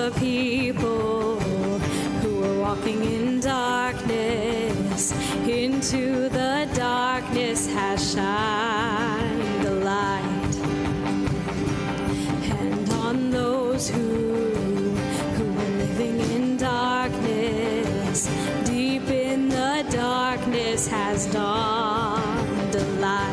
the people who were walking in darkness, into the darkness has shined the light. And on those who were living in darkness, deep in the darkness has dawned a light.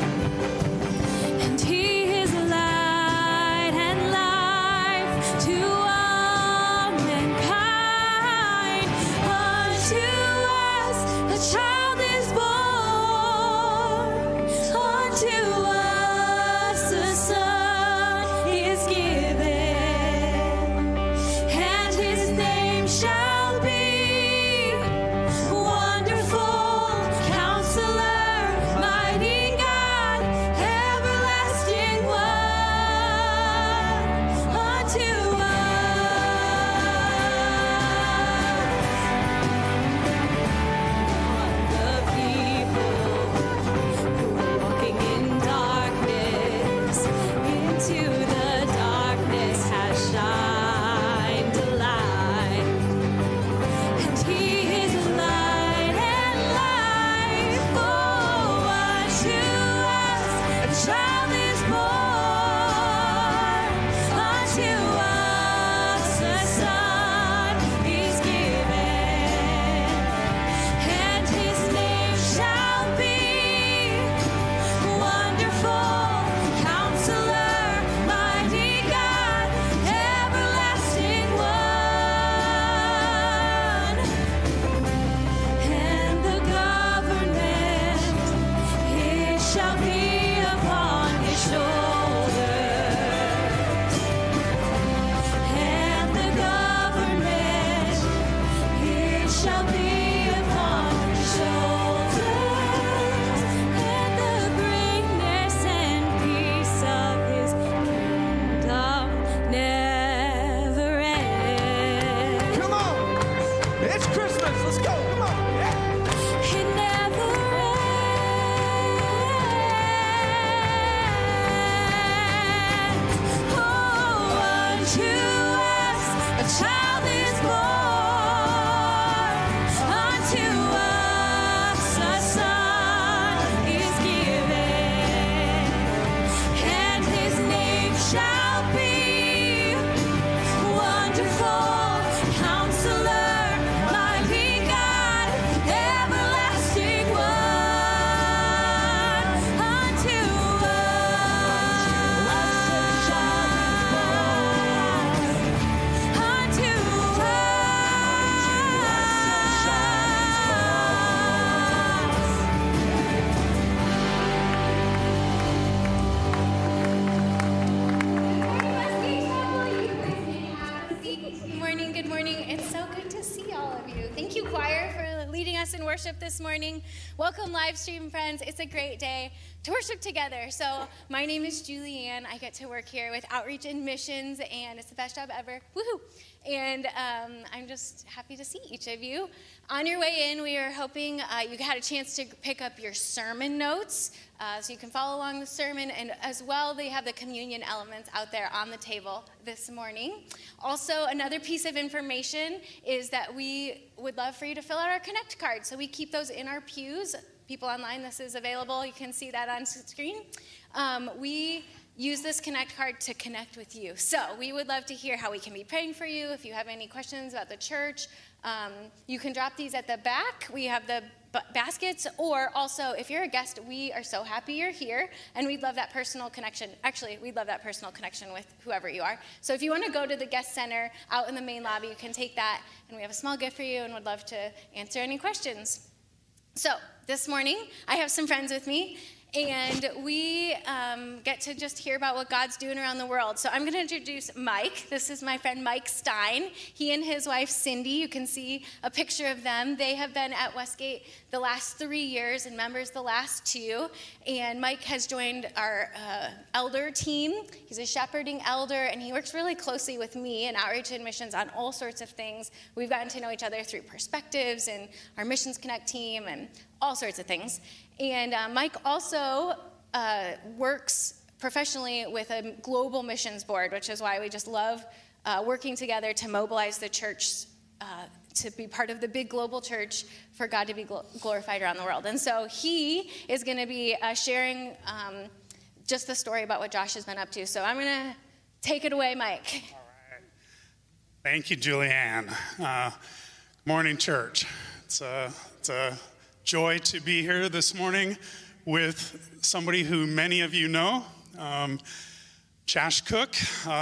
Worship this morning. Welcome, live stream friends. It's a great day to worship together. So my name is Julianne. I get to work here with Outreach and Missions, and it's the best job ever. Woohoo! And I'm just happy to see each of you. On your way in, we are hoping you had a chance to pick up your sermon notes so you can follow along the sermon. And as well, they have the communion elements out there on the table this morning. Also, another piece of information is that we would love for you to fill out our Connect card. So we keep those in our pews. People online, this is available. You can see that on screen. We use this Connect card to connect with you. So we would love to hear how we can be praying for you. If you have any questions about the church, you can drop these at the back. We have the baskets, or also if you're a guest, we are so happy you're here, and we'd love that personal connection. Actually, we'd love that personal connection with whoever you are. So if you want to go to the guest center out in the main lobby, you can take that, and we have a small gift for you, and would love to answer any questions. So this morning, I have some friends with me, and we get to just hear about what God's doing around the world. So I'm going to introduce Mike. This is my friend Mike Stein. He and his wife Cindy, you can see a picture of them. They have been at Westgate the last 3 years and members the last 2. And Mike has joined our elder team. He's a shepherding elder, and he works really closely with me and Outreach and Missions on all sorts of things. We've gotten to know each other through Perspectives and our Missions Connect team and all sorts of things. And Mike also works professionally with a global missions board, which is why we just love working together to mobilize the church to be part of the big global church for God to be glorified around the world. And so he is going to be sharing just the story about what Josh has been up to. So I'm going to take it away, Mike. All right. Thank you, Julianne. Morning, church. It's a joy to be here this morning with somebody who many of you know, Josh Cook.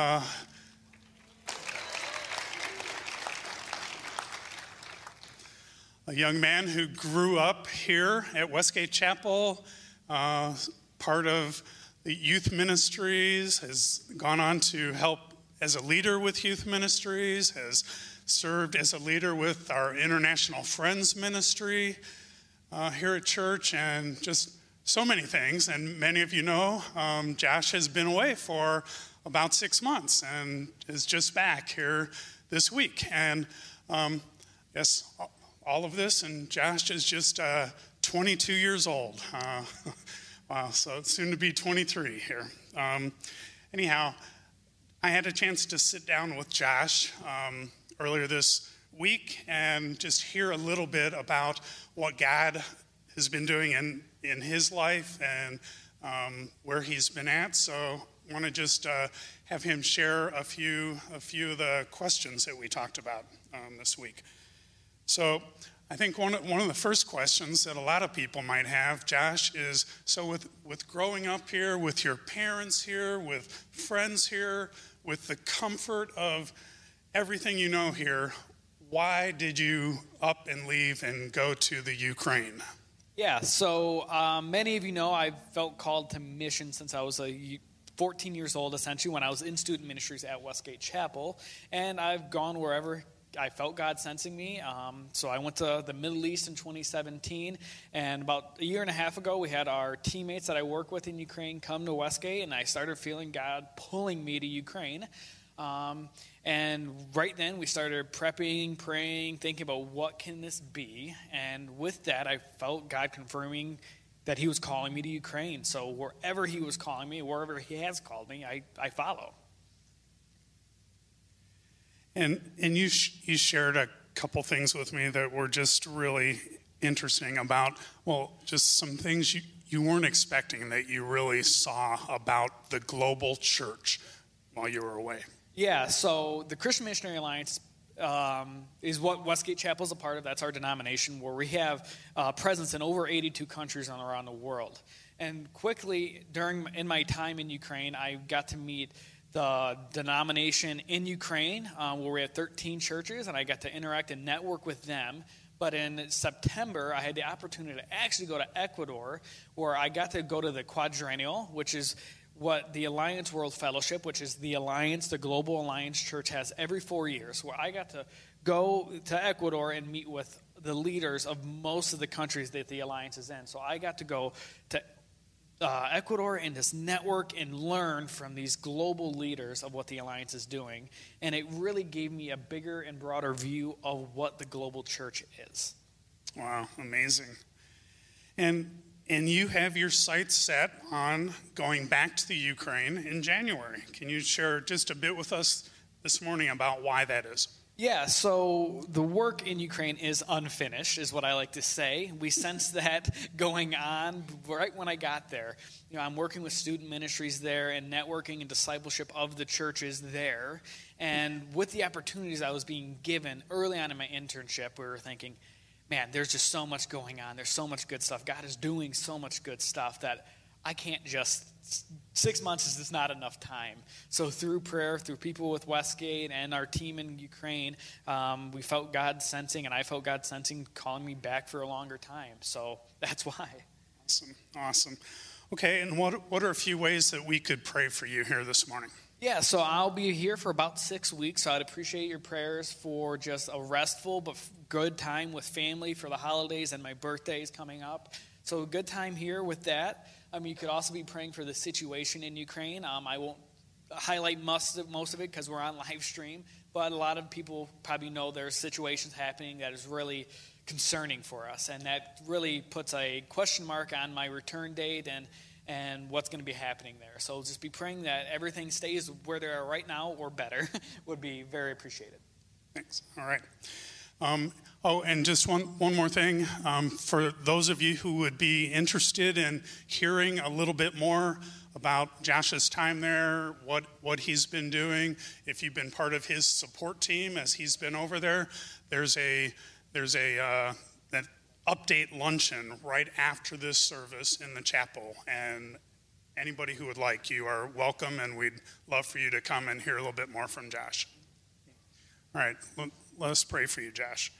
A young man who grew up here at Westgate Chapel, part of the youth ministries, has gone on to help as a leader with youth ministries, has served as a leader with our International Friends Ministry here at church, and just so many things. And many of you know, Josh has been away for about 6 months and is just back here this week. And yes, all of this, and Josh is just 22 years old. Wow, so soon to be 23 here. Anyhow, I had a chance to sit down with Josh earlier this week and just hear a little bit about what God has been doing in his life and where he's been at. So I want to just have him share a few of the questions that we talked about this week. So I think one of the first questions that a lot of people might have, Josh, is, so with growing up here, with your parents here, with friends here, with the comfort of everything you know here, why did you up and leave and go to the Ukraine? Yeah, so many of you know I've felt called to mission since I was 14 years old, essentially, when I was in student ministries at Westgate Chapel, and I've gone wherever I felt God sensing me. So I went to the Middle East in 2017, and about a year and a half ago, we had our teammates that I work with in Ukraine come to Westgate, and I started feeling God pulling me to Ukraine. And right then, we started prepping, praying, thinking about what can this be, and with that, I felt God confirming that he was calling me to Ukraine. So wherever he was calling me, wherever he has called me, I follow. And you shared a couple things with me that were just really interesting about, well, just some things you weren't expecting that you really saw about the global church while you were away. Yeah, so the Christian Missionary Alliance is what Westgate Chapel is a part of. That's our denomination, where we have presence in over 82 countries around the world. And quickly, in my time in Ukraine, I got to meet the denomination in Ukraine, where we had 13 churches, and I got to interact and network with them. But in September, I had the opportunity to actually go to Ecuador, where I got to go to the Quadrennial, which is what the Alliance World Fellowship, which is the alliance, the Global Alliance Church, has every 4 years, where I got to go to Ecuador and meet with the leaders of most of the countries that the alliance is in. So I got to go to Ecuador and just network and learn from these global leaders of what the alliance is doing. And it really gave me a bigger and broader view of what the global church is. Wow, amazing. And you have your sights set on going back to the Ukraine in January. Can you share just a bit with us this morning about why that is? Yeah, so the work in Ukraine is unfinished, is what I like to say. We sense that going on right when I got there. You know, I'm working with student ministries there and networking and discipleship of the churches there. And with the opportunities I was being given early on in my internship, we were thinking, man, there's just so much going on. There's so much good stuff. God is doing so much good stuff that I can't just, 6 months is just not enough time. So through prayer, through people with Westgate and our team in Ukraine, we felt God sensing, and I felt God sensing, calling me back for a longer time. So that's why. Awesome. Okay, and what are a few ways that we could pray for you here this morning? Yeah, so I'll be here for about 6 weeks, so I'd appreciate your prayers for just a restful but good time with family for the holidays, and my birthday is coming up. So a good time here with that. You could also be praying for the situation in Ukraine. I won't highlight most of it because we're on live stream, but a lot of people probably know there's situations happening that is really concerning for us, and that really puts a question mark on my return date and what's going to be happening there. So just be praying that everything stays where they are right now or better would be very appreciated. Thanks. All right. And just one more thing. For those of you who would be interested in hearing a little bit more about Josh's time there, what he's been doing, if you've been part of his support team as he's been over there, there's an update luncheon right after this service in the chapel. And anybody who would like, you are welcome, and we'd love for you to come and hear a little bit more from Josh. All right, let us pray for you, Josh.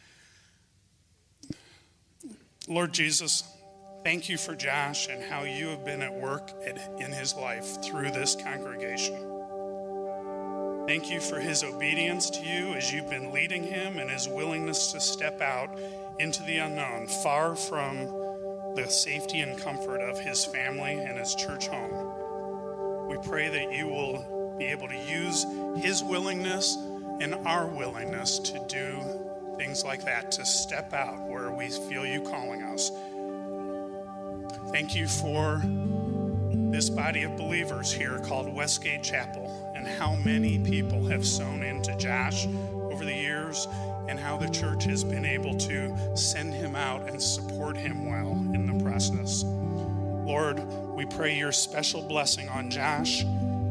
Lord Jesus, thank you for Josh and how you have been at work in his life through this congregation. Thank you for his obedience to you as you've been leading him and his willingness to step out into the unknown, far from the safety and comfort of his family and his church home. We pray that you will be able to use his willingness and our willingness to do things like that, to step out where we feel you calling us. Thank you for this body of believers here called Westgate Chapel, and how many people have sown into Josh over the years, and how the church has been able to send him out and support him well in the process. Lord, we pray your special blessing on Josh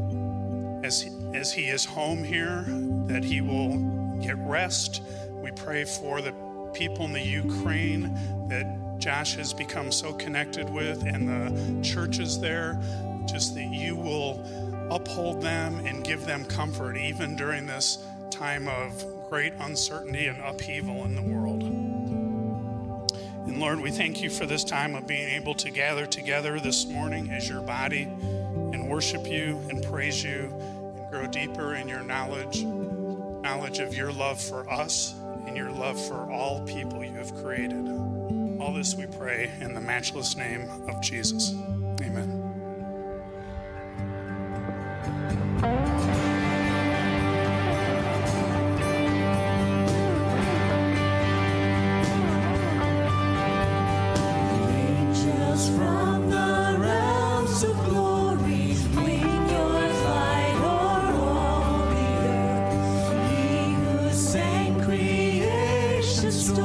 as he is home here, that he will get rest. We pray for the people in the Ukraine that Josh has become so connected with, and the churches there, just that you will uphold them and give them comfort even during this time of great uncertainty and upheaval in the world. And Lord, we thank you for this time of being able to gather together this morning as your body and worship you and praise you and grow deeper in your knowledge of your love for us and your love for all people you have created. All this we pray in the matchless name of Jesus. Amen.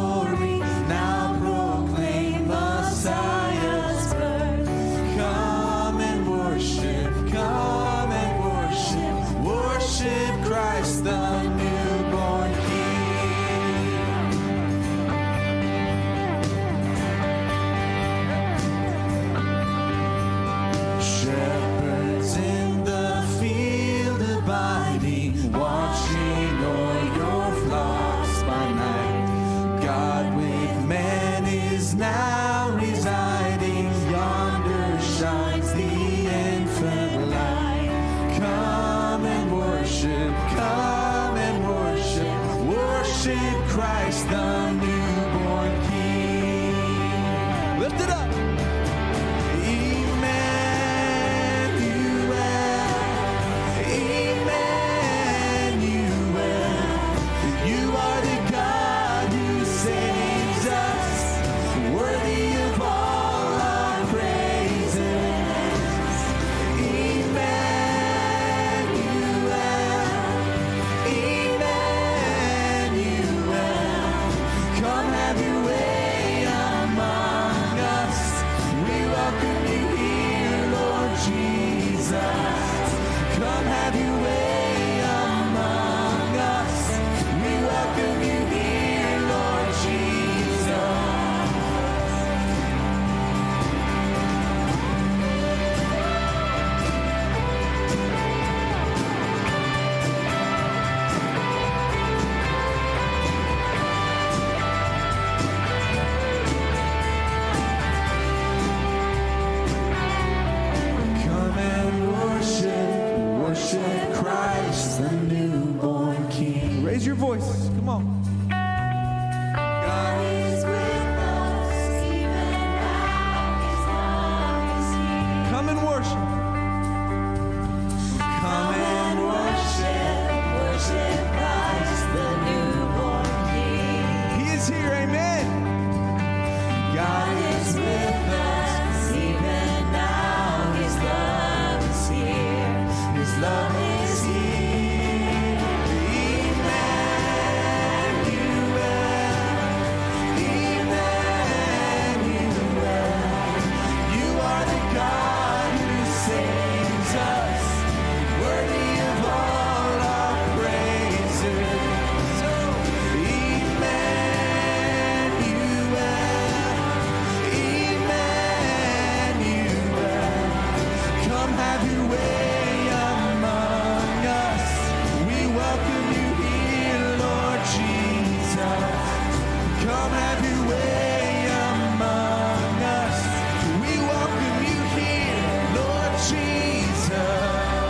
Story now proclaim Messiah's birth. Come have your way among us. We welcome you here, Lord Jesus. Come have your way among us. We welcome you here, Lord Jesus.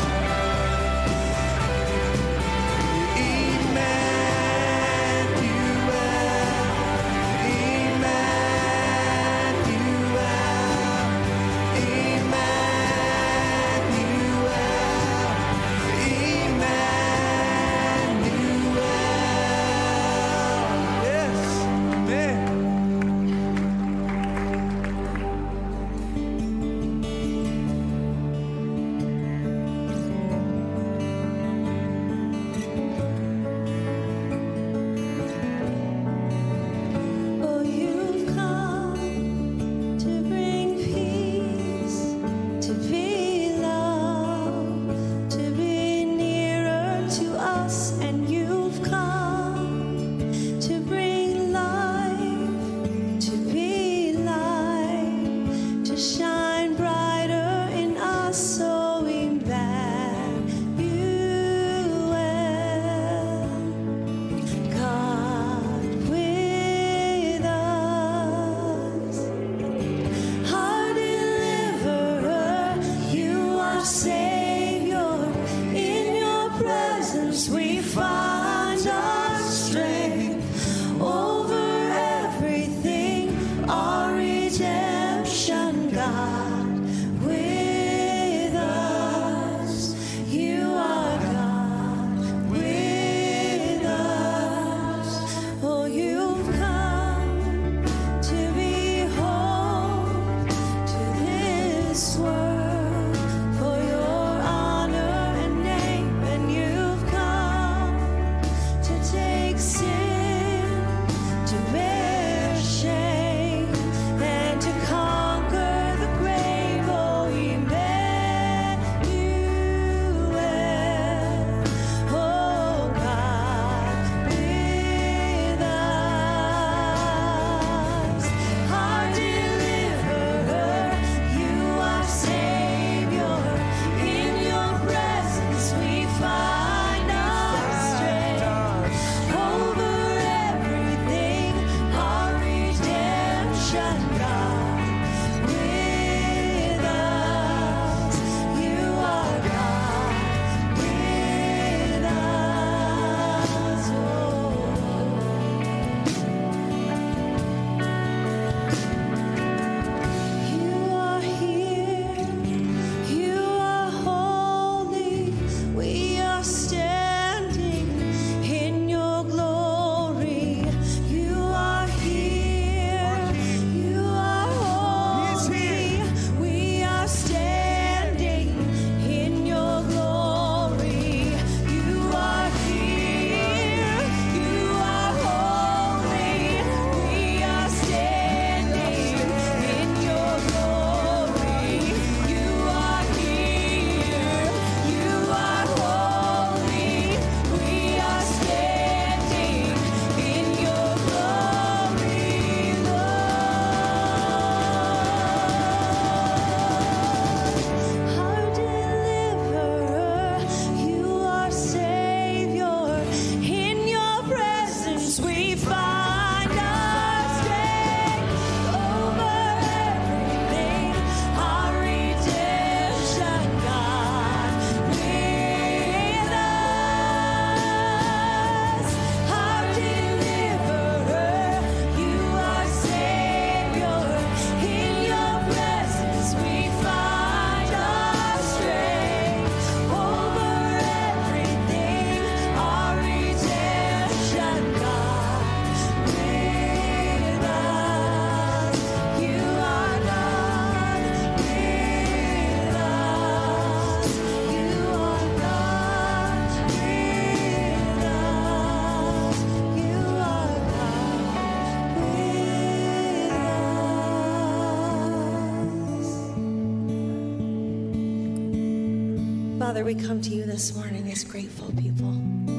Father, we come to you this morning as grateful people.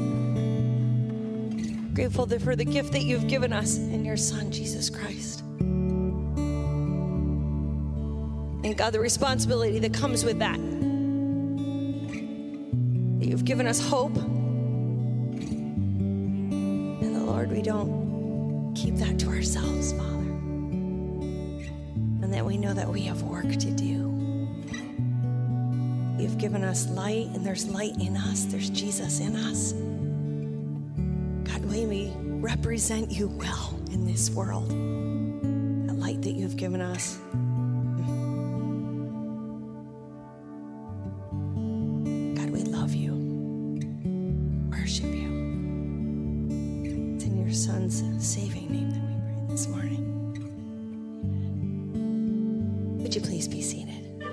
Grateful for the gift that you've given us in your Son, Jesus Christ. And God, the responsibility that comes with that. you've given us hope. And the Lord, we don't keep that to ourselves, Father. And that we know that we have work to do. You've given us light, and there's light in us. There's Jesus in us. God, may we represent you well in this world. That light that you've given us. God, we love you. Worship you. It's in your Son's saving name that we pray this morning. Would you please be seated?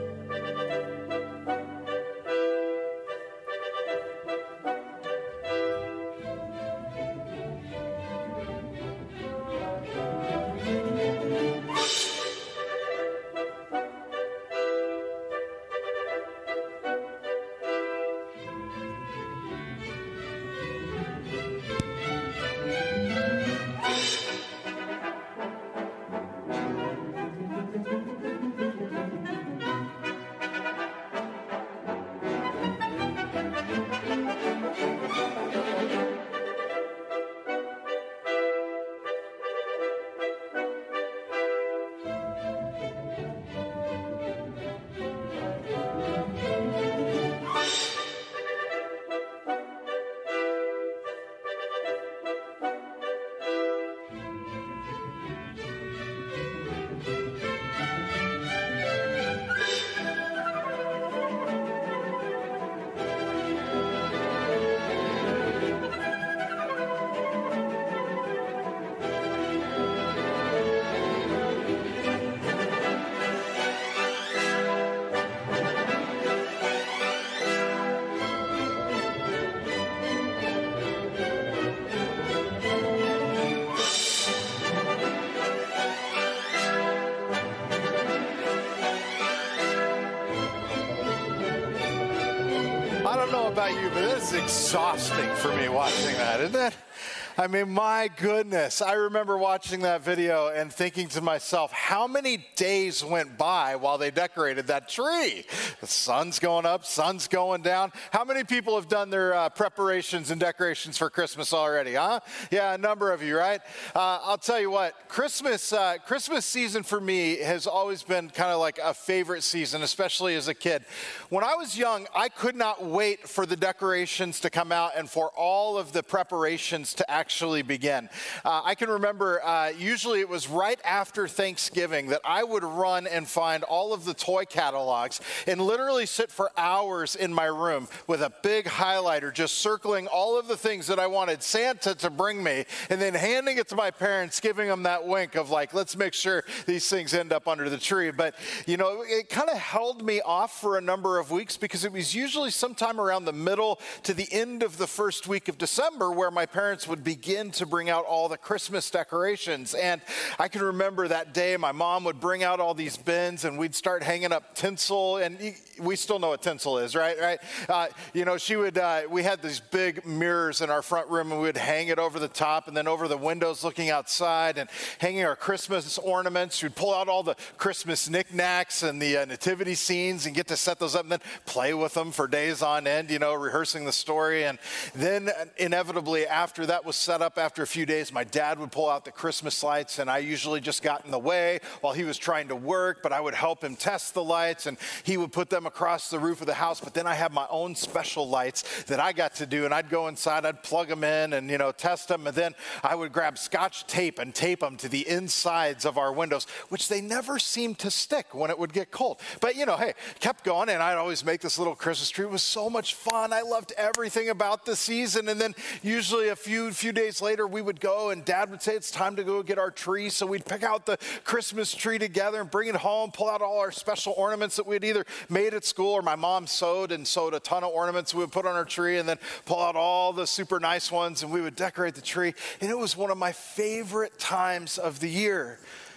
I don't know about you, but it's exhausting for me watching that, isn't it? I mean, my goodness. I remember watching that video and thinking to myself, how many days went by while they decorated that tree? The sun's going up, sun's going down. How many people have done their preparations and decorations for Christmas already, huh? Yeah, a number of you, right? I'll tell you what, Christmas season for me has always been kind of like a favorite season, especially as a kid. When I was young, I could not wait for the decorations to come out and for all of the preparations to actually begin. I can remember usually it was right after Thanksgiving that I would run and find all of the toy catalogs and literally sit for hours in my room with a big highlighter just circling all of the things that I wanted Santa to bring me and then handing it to my parents, giving them that wink of like, let's make sure these things end up under the tree. But, you know, it kind of held me off for a number of weeks because it was usually sometime around the middle to the end of the first week of December where my parents would begin to bring out all the Christmas decorations. And I can remember that day my mom would bring out all these bins and we'd start hanging up tinsel, and we still know what tinsel is, right? You know, she would, we had these big mirrors in our front room and we would hang it over the top and then over the windows looking outside and hanging our Christmas ornaments. We'd pull out all the Christmas knickknacks and the nativity scenes and get to set those up and then play with them for days on end, you know, rehearsing the story. And then inevitably after that was set up, after a few days, my dad would pull out the Christmas lights and I usually just got in the way while he was trying to work, but I would help him test the lights and he would put them across the roof of the house. But then I had my own special lights that I got to do, and I'd go inside, I'd plug them in and, you know, test them. And then I would grab Scotch tape and tape them to the insides of our windows, which they never seemed to stick when it would get cold. But, you know, hey, kept going, and I'd always make this little Christmas tree. It was so much fun. I loved everything about the season. And then usually a few days later, we would go and Dad would say it's time to go get our tree. So we'd pick out the Christmas tree together and bring it home, pull out all our special ornaments that we'd either made at school or my mom sewed a ton of ornaments we would put on our tree, and then pull out all the super nice ones and we would decorate the tree. And it was one of my favorite times of the year.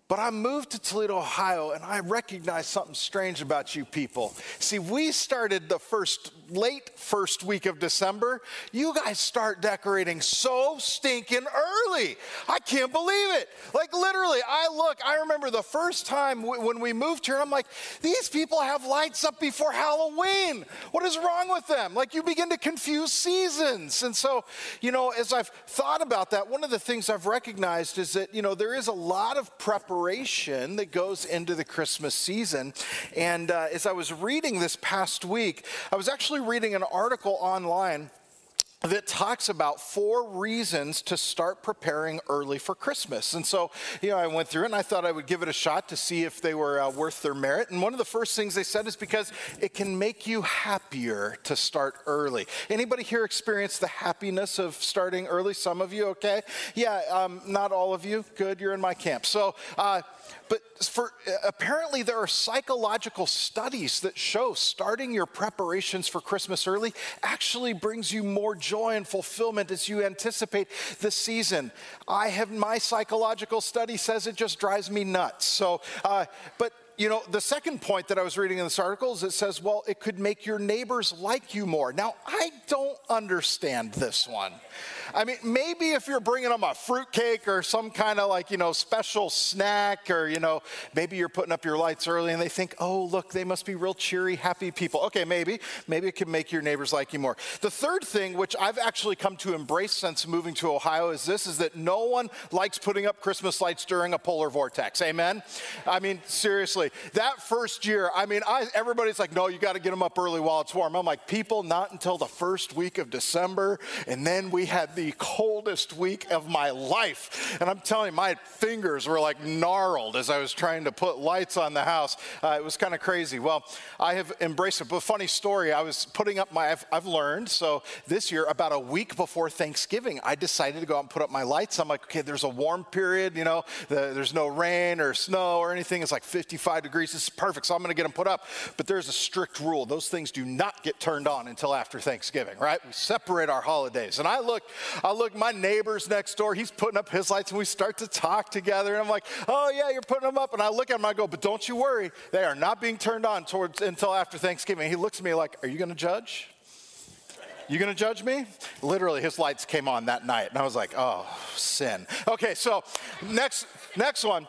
But I moved to Toledo, Ohio, and I recognized something strange about you people. See, we started the late first week of December. You guys start decorating so stinking early. I can't believe it. Like literally, I remember the first time when we moved here, and I'm like, these people have lights up before Halloween. What is wrong with them? Like you begin to confuse seasons. And so, as I've thought about that, one of the things I've recognized is that, there is a lot of preparation that goes into the Christmas season. And as I was reading this past week, I was actually reading an article online that talks about 4 reasons to start preparing early for Christmas. And so, I went through it and I thought I would give it a shot to see if they were worth their merit. And one of the first things they said is because it can make you happier to start early. Anybody here experience the happiness of starting early? Some of you, okay? Yeah, not all of you. Good, you're in my camp. So, but apparently there are psychological studies that show starting your preparations for Christmas early actually brings you more joy and fulfillment as you anticipate the season. My psychological study says it just drives me nuts. So, but the second point that I was reading in this article is it says, well, it could make your neighbors like you more. Now, I don't understand this one. I mean, maybe if you're bringing them a fruitcake or some kind of special snack or, maybe you're putting up your lights early and they think, oh, look, they must be real cheery, happy people. Okay, maybe it can make your neighbors like you more. The third thing, which I've actually come to embrace since moving to Ohio is that no one likes putting up Christmas lights during a polar vortex. Amen? I mean, seriously, that first year, everybody's like, no, you got to get them up early while it's warm. I'm like, people, not until the first week of December. And then we had the coldest week of my life. And I'm telling you, my fingers were like gnarled as I was trying to put lights on the house. It was kind of crazy. Well, I have embraced it. But a funny story, I was putting up I've learned, so this year, about a week before Thanksgiving, I decided to go out and put up my lights. I'm like, okay, there's a warm period, there's no rain or snow or anything. It's like 55 degrees. This is perfect, so I'm going to get them put up. But there's a strict rule. Those things do not get turned on until after Thanksgiving, right? We separate our holidays. And I look, my neighbor's next door, he's putting up his lights, and we start to talk together. And I'm like, oh, yeah, you're putting them up. And I look at him, and I go, but don't you worry. They are not being turned on until after Thanksgiving. He looks at me like, are you going to judge? You going to judge me? Literally, his lights came on that night. And I was like, oh, sin. Okay, so next one.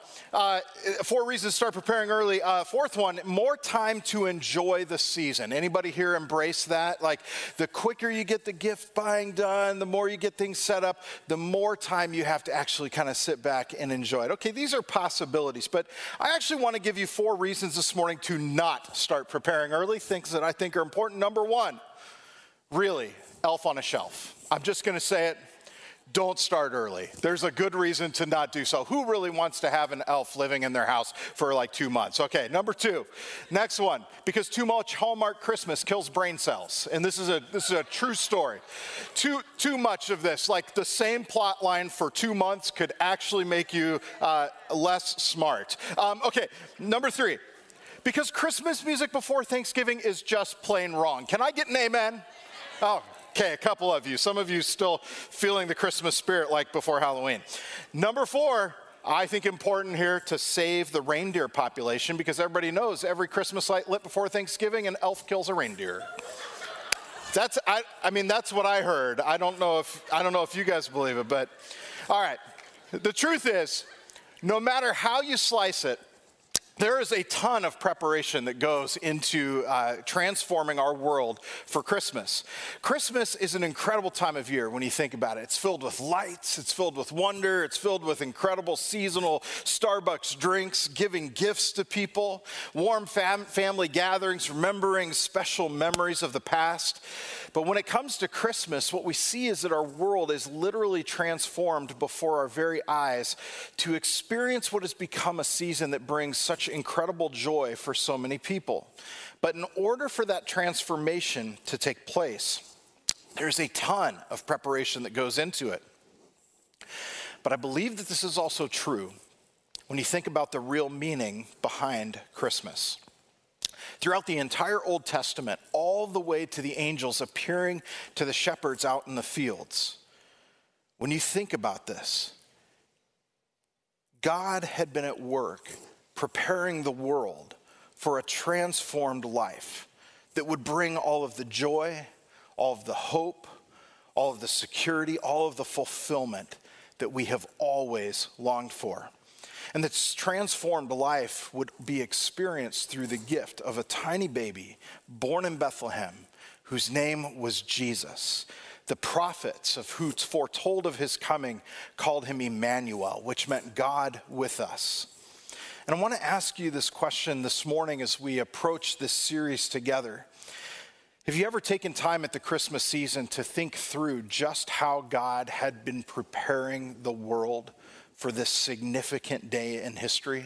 4 reasons to start preparing early. Fourth one, more time to enjoy the season. Anybody here embrace that? Like the quicker you get the gift buying done, the more you get things set up, the more time you have to actually kind of sit back and enjoy it. Okay, these are possibilities, but I actually want to give you 4 reasons this morning to not start preparing early, things that I think are important. Number 1, really, elf on a shelf. I'm just going to say it. Don't start early. There's a good reason to not do so. Who really wants to have an elf living in their house for like 2 months? Okay, number 2. Next one, because too much Hallmark Christmas kills brain cells. And this is a true story. Too much of this, like the same plot line for 2 months could actually make you less smart. Okay, number 3. Because Christmas music before Thanksgiving is just plain wrong. Can I get an amen? Oh, okay, a couple of you. Some of you still feeling the Christmas spirit like before Halloween. Number 4, I think important here to save the reindeer population because everybody knows every Christmas light lit before Thanksgiving, an elf kills a reindeer. That's what I heard. I don't know if you guys believe it, but all right. The truth is, no matter how you slice it, there is a ton of preparation that goes into transforming our world for Christmas. Christmas is an incredible time of year when you think about it. It's filled with lights, it's filled with wonder, it's filled with incredible seasonal Starbucks drinks, giving gifts to people, warm family gatherings, remembering special memories of the past. But when it comes to Christmas, what we see is that our world is literally transformed before our very eyes to experience what has become a season that brings such incredible joy for so many people. But in order for that transformation to take place, there's a ton of preparation that goes into it. But I believe that this is also true when you think about the real meaning behind Christmas. Throughout the entire Old Testament, all the way to the angels appearing to the shepherds out in the fields, when you think about this, God had been at work preparing the world for a transformed life that would bring all of the joy, all of the hope, all of the security, all of the fulfillment that we have always longed for. And this transformed life would be experienced through the gift of a tiny baby born in Bethlehem whose name was Jesus. The prophets of who foretold of his coming called him Emmanuel, which meant God with us. And I want to ask you this question this morning as we approach this series together. Have you ever taken time at the Christmas season to think through just how God had been preparing the world for this significant day in history?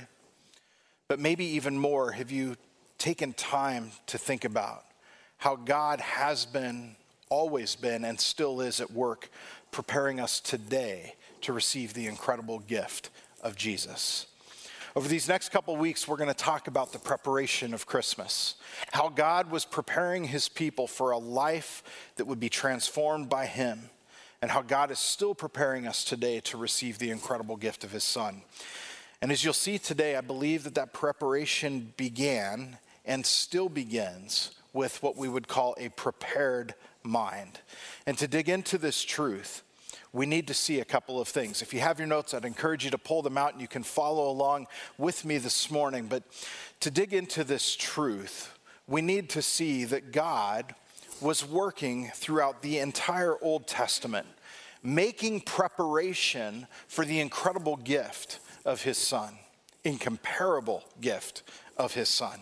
But maybe even more, have you taken time to think about how God has been, always been, and still is at work preparing us today to receive the incredible gift of Jesus? Over these next couple weeks, we're going to talk about the preparation of Christmas, how God was preparing his people for a life that would be transformed by him, and how God is still preparing us today to receive the incredible gift of his Son. And as you'll see today, I believe that preparation began and still begins with what we would call a prepared mind. And to dig into this truth, we need to see a couple of things. If you have your notes, I'd encourage you to pull them out and you can follow along with me this morning. But to dig into this truth, we need to see that God was working throughout the entire Old Testament, making preparation for the incredible gift of his Son, incomparable gift of his Son.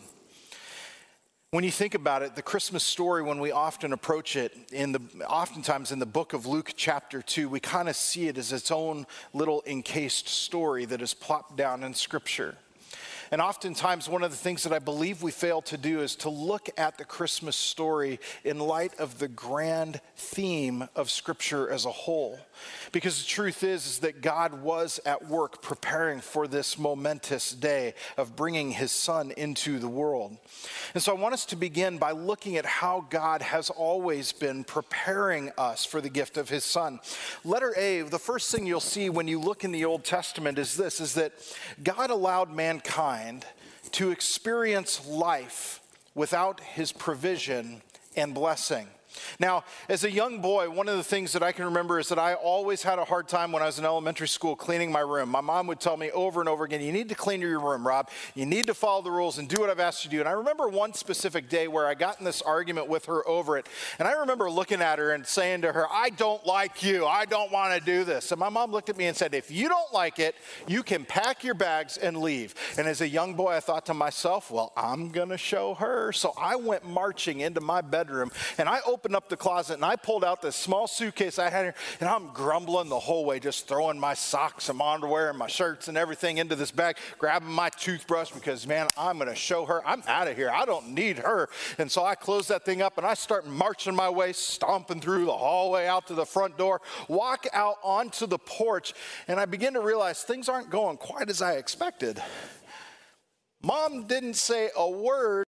When you think about it, the Christmas story, when we often approach it, oftentimes in the book of Luke chapter 2, we kind of see it as its own little encased story that is plopped down in Scripture. And oftentimes, one of the things that I believe we fail to do is to look at the Christmas story in light of the grand theme of Scripture as a whole. Because the truth is that God was at work preparing for this momentous day of bringing his Son into the world. And so I want us to begin by looking at how God has always been preparing us for the gift of his Son. Letter A, the first thing you'll see when you look in the Old Testament is this, is that God allowed mankind to experience life without his provision and blessing. Now, as a young boy, one of the things that I can remember is that I always had a hard time when I was in elementary school cleaning my room. My mom would tell me over and over again, you need to clean your room, Rob. You need to follow the rules and do what I've asked you to do. And I remember one specific day where I got in this argument with her over it. And I remember looking at her and saying to her, I don't like you. I don't want to do this. And my mom looked at me and said, if you don't like it, you can pack your bags and leave. And as a young boy, I thought to myself, well, I'm going to show her. So I went marching into my bedroom and I opened up the closet and I pulled out this small suitcase I had here, and I'm grumbling the whole way, just throwing my socks and my underwear and my shirts and everything into this bag, grabbing my toothbrush because, man, I'm going to show her I'm out of here. I don't need her. And so I close that thing up and I start marching my way, stomping through the hallway out to the front door, walk out onto the porch, and I begin to realize things aren't going quite as I expected. Mom didn't say a word.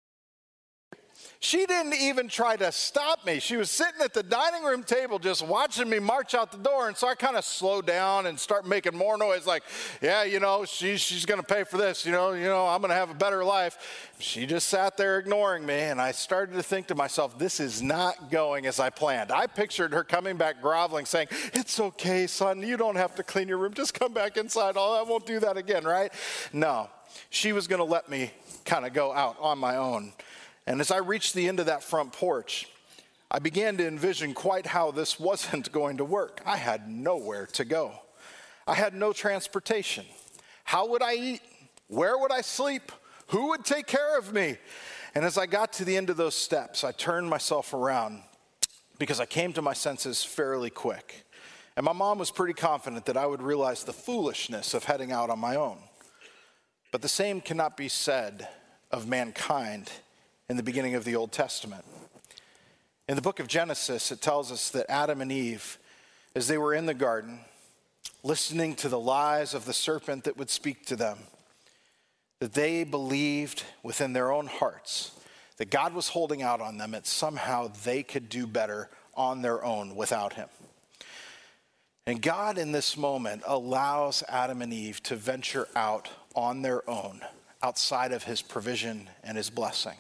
She didn't even try to stop me. She was sitting at the dining room table just watching me march out the door. And so I kind of slowed down and start making more noise like, yeah, you know, she's going to pay for this. You know, I'm going to have a better life. She just sat there ignoring me. And I started to think to myself, this is not going as I planned. I pictured her coming back groveling saying, it's okay, son. You don't have to clean your room. Just come back inside. Oh, I won't do that again, right? No, she was going to let me kind of go out on my own. And as I reached the end of that front porch, I began to envision quite how this wasn't going to work. I had nowhere to go. I had no transportation. How would I eat? Where would I sleep? Who would take care of me? And as I got to the end of those steps, I turned myself around because I came to my senses fairly quick. And my mom was pretty confident that I would realize the foolishness of heading out on my own. But the same cannot be said of mankind in the beginning of the Old Testament. In the book of Genesis, it tells us that Adam and Eve, as they were in the garden, listening to the lies of the serpent that would speak to them, that they believed within their own hearts that God was holding out on them, and somehow they could do better on their own without him. And God in this moment allows Adam and Eve to venture out on their own, outside of his provision and his blessing.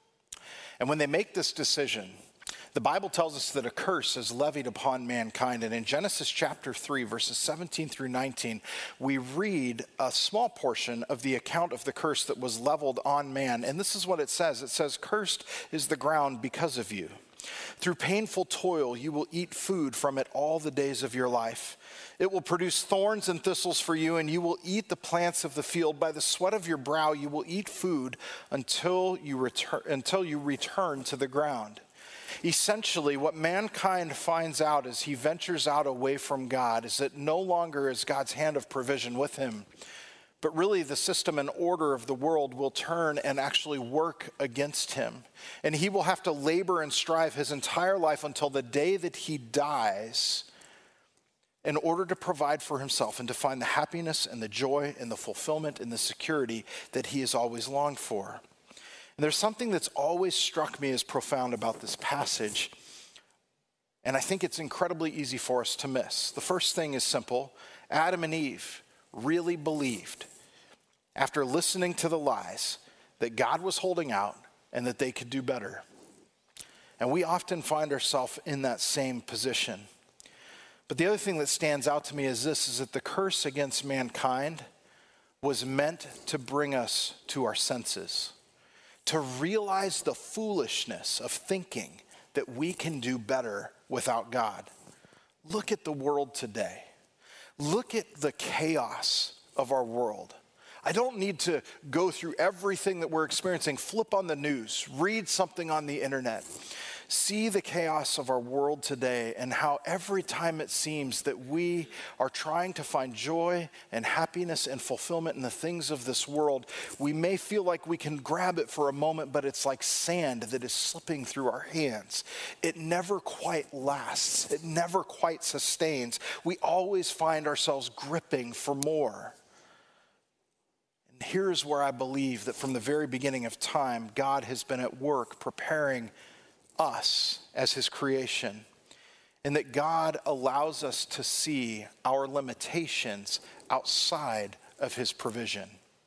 And when they make this decision, the Bible tells us that a curse is levied upon mankind. And in Genesis chapter 3, verses 17 through 19, we read a small portion of the account of the curse that was leveled on man. And this is what it says. It says, "Cursed is the ground because of you. Through painful toil, you will eat food from it all the days of your life. It will produce thorns and thistles for you, and you will eat the plants of the field. By the sweat of your brow, you will eat food until you return to the ground." Essentially, what mankind finds out as he ventures out away from God is that no longer is God's hand of provision with him, but really the system and order of the world will turn and actually work against him. And he will have to labor and strive his entire life until the day that he dies in order to provide for himself and to find the happiness and the joy and the fulfillment and the security that he has always longed for. And there's something that's always struck me as profound about this passage, and I think it's incredibly easy for us to miss. The first thing is simple. Adam and Eve really believed, after listening to the lies, that God was holding out and that they could do better. And we often find ourselves in that same position. But the other thing that stands out to me is this, is that the curse against mankind was meant to bring us to our senses, to realize the foolishness of thinking that we can do better without God. Look at the world today. Look at the chaos of our world. I don't need to go through everything that we're experiencing. Flip on the news, read something on the internet. See the chaos of our world today and how every time it seems that we are trying to find joy and happiness and fulfillment in the things of this world, we may feel like we can grab it for a moment, but it's like sand that is slipping through our hands. It never quite lasts. It never quite sustains. We always find ourselves gripping for more. And here's where I believe that from the very beginning of time, God has been at work preparing us as his creation, and that God allows us to see our limitations outside of his provision.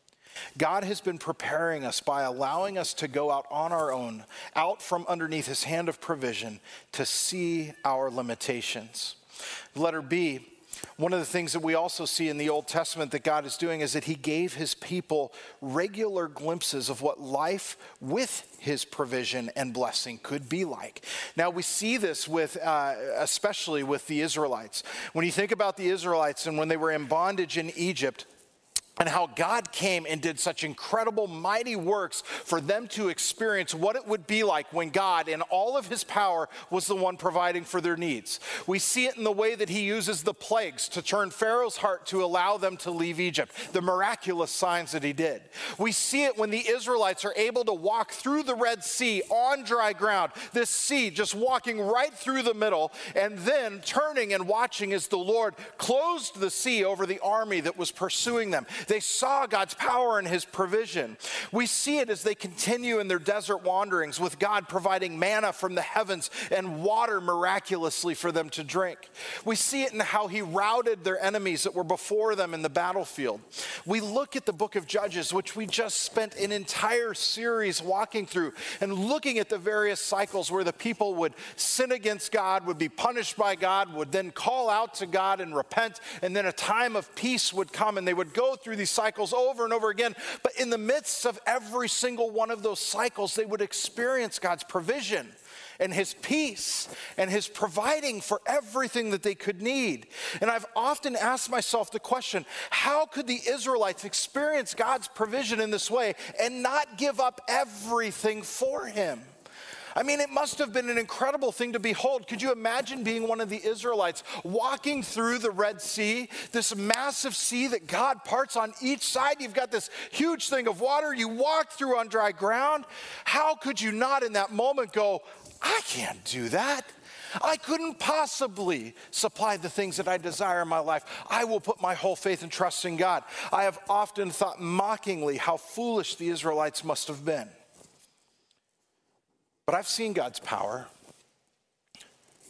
God has been preparing us by allowing us to go out on our own, out from underneath his hand of provision, to see our limitations. Letter B, one of the things that we also see in the Old Testament that God is doing is that he gave his people regular glimpses of what life with his provision and blessing could be like. Now we see this with, especially with the Israelites. When you think about the Israelites and when they were in bondage in Egypt, and how God came and did such incredible, mighty works for them to experience what it would be like when God, in all of his power, was the one providing for their needs. We see it in the way that he uses the plagues to turn Pharaoh's heart to allow them to leave Egypt, the miraculous signs that he did. We see it when the Israelites are able to walk through the Red Sea on dry ground, this sea just walking right through the middle, and then turning and watching as the Lord closed the sea over the army that was pursuing them. They saw God's power and his provision. We see it as they continue in their desert wanderings with God providing manna from the heavens and water miraculously for them to drink. We see it in how he routed their enemies that were before them in the battlefield. We look at the book of Judges, which we just spent an entire series walking through and looking at the various cycles where the people would sin against God, would be punished by God, would then call out to God and repent, and then a time of peace would come and they would go through these cycles over and over again. But in the midst of every single one of those cycles, they would experience God's provision and his peace and his providing for everything that they could need. And I've often asked myself the question, how could the Israelites experience God's provision in this way and not give up everything for him? I mean, it must have been an incredible thing to behold. Could you imagine being one of the Israelites walking through the Red Sea, this massive sea that God parts on each side? You've got this huge thing of water. You walk through on dry ground. How could you not in that moment go, I can't do that. I couldn't possibly supply the things that I desire in my life. I will put my whole faith and trust in God. I have often thought mockingly how foolish the Israelites must have been. But I've seen God's power.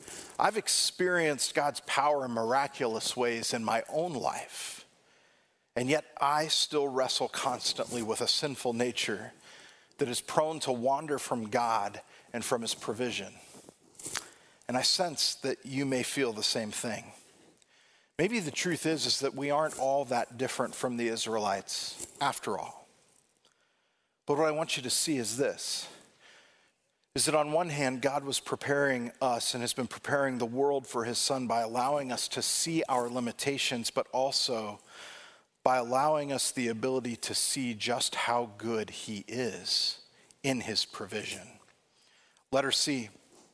I've experienced God's power in miraculous ways in my own life. And yet I still wrestle constantly with a sinful nature that is prone to wander from God and from his provision. And I sense that you may feel the same thing. Maybe the truth is that we aren't all that different from the Israelites after all. But what I want you to see is this, is that on one hand, God was preparing us and has been preparing the world for his son by allowing us to see our limitations, but also by allowing us the ability to see just how good he is in his provision. Letter C,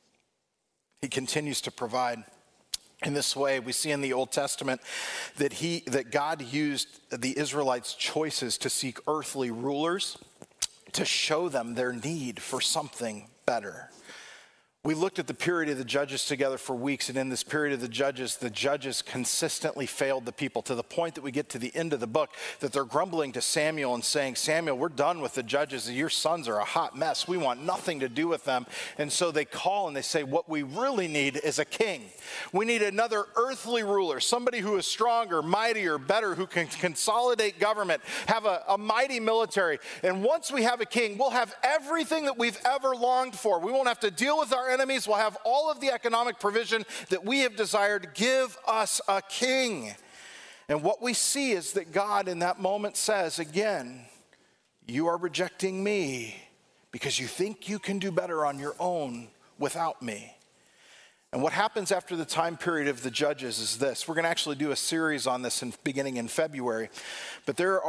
he continues to provide. In this way, we see in the Old Testament that God used the Israelites' choices to seek earthly rulers to show them their need for something better. We looked at the period of the Judges together for weeks, and in this period of the Judges consistently failed the people to the point that we get to the end of the book that they're grumbling to Samuel and saying, Samuel, we're done with the judges. Your sons are a hot mess. We want nothing to do with them. And so they call and they say, what we really need is a king. We need another earthly ruler, somebody who is stronger, mightier, better, who can consolidate government, have a mighty military. And once we have a king, we'll have everything that we've ever longed for. We won't have to deal with our enemies. Will have all of the economic provision that we have desired. Give us a king. And what we see is that God in that moment says, again, you are rejecting me because you think you can do better on your own without me. And what happens after the time period of the Judges is this. We're going to actually do a series on this beginning in February. But there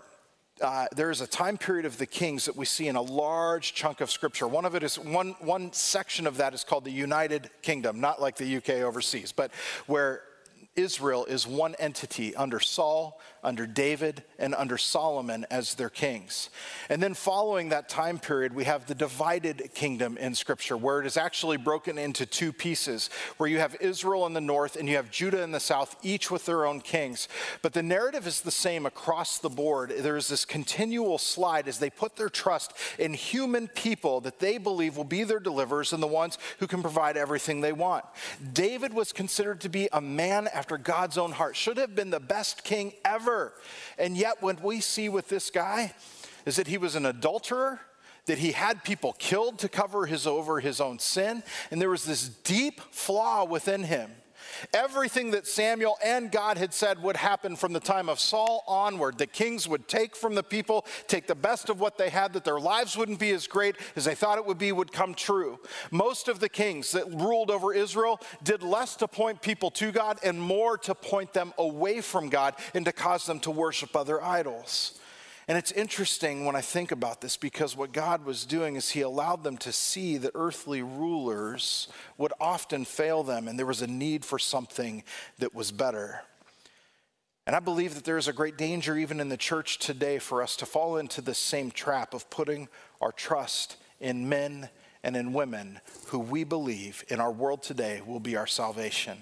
is a time period of the kings that we see in a large chunk of Scripture. One of it is one section of that is called the United Kingdom, not like the UK overseas, but where Israel is one entity under Saul, under David, and under Solomon as their kings. And then following that time period, we have the divided kingdom in Scripture, where it is actually broken into two pieces, where you have Israel in the north and you have Judah in the south, each with their own kings. But the narrative is the same across the board. There is this continual slide as they put their trust in human people that they believe will be their deliverers and the ones who can provide everything they want. David was considered to be a man after God's own heart, should have been the best king ever. And yet what we see with this guy is that he was an adulterer, that he had people killed to cover over his own sin, and there was this deep flaw within him. Everything that Samuel and God had said would happen from the time of Saul onward, the kings would take from the people, take the best of what they had, that their lives wouldn't be as great as they thought it would be, would come true. Most of the kings that ruled over Israel did less to point people to God and more to point them away from God and to cause them to worship other idols. And it's interesting when I think about this, because what God was doing is he allowed them to see that earthly rulers would often fail them, and there was a need for something that was better. And I believe that there is a great danger even in the church today for us to fall into the same trap of putting our trust in men and in women who we believe in our world today will be our salvation.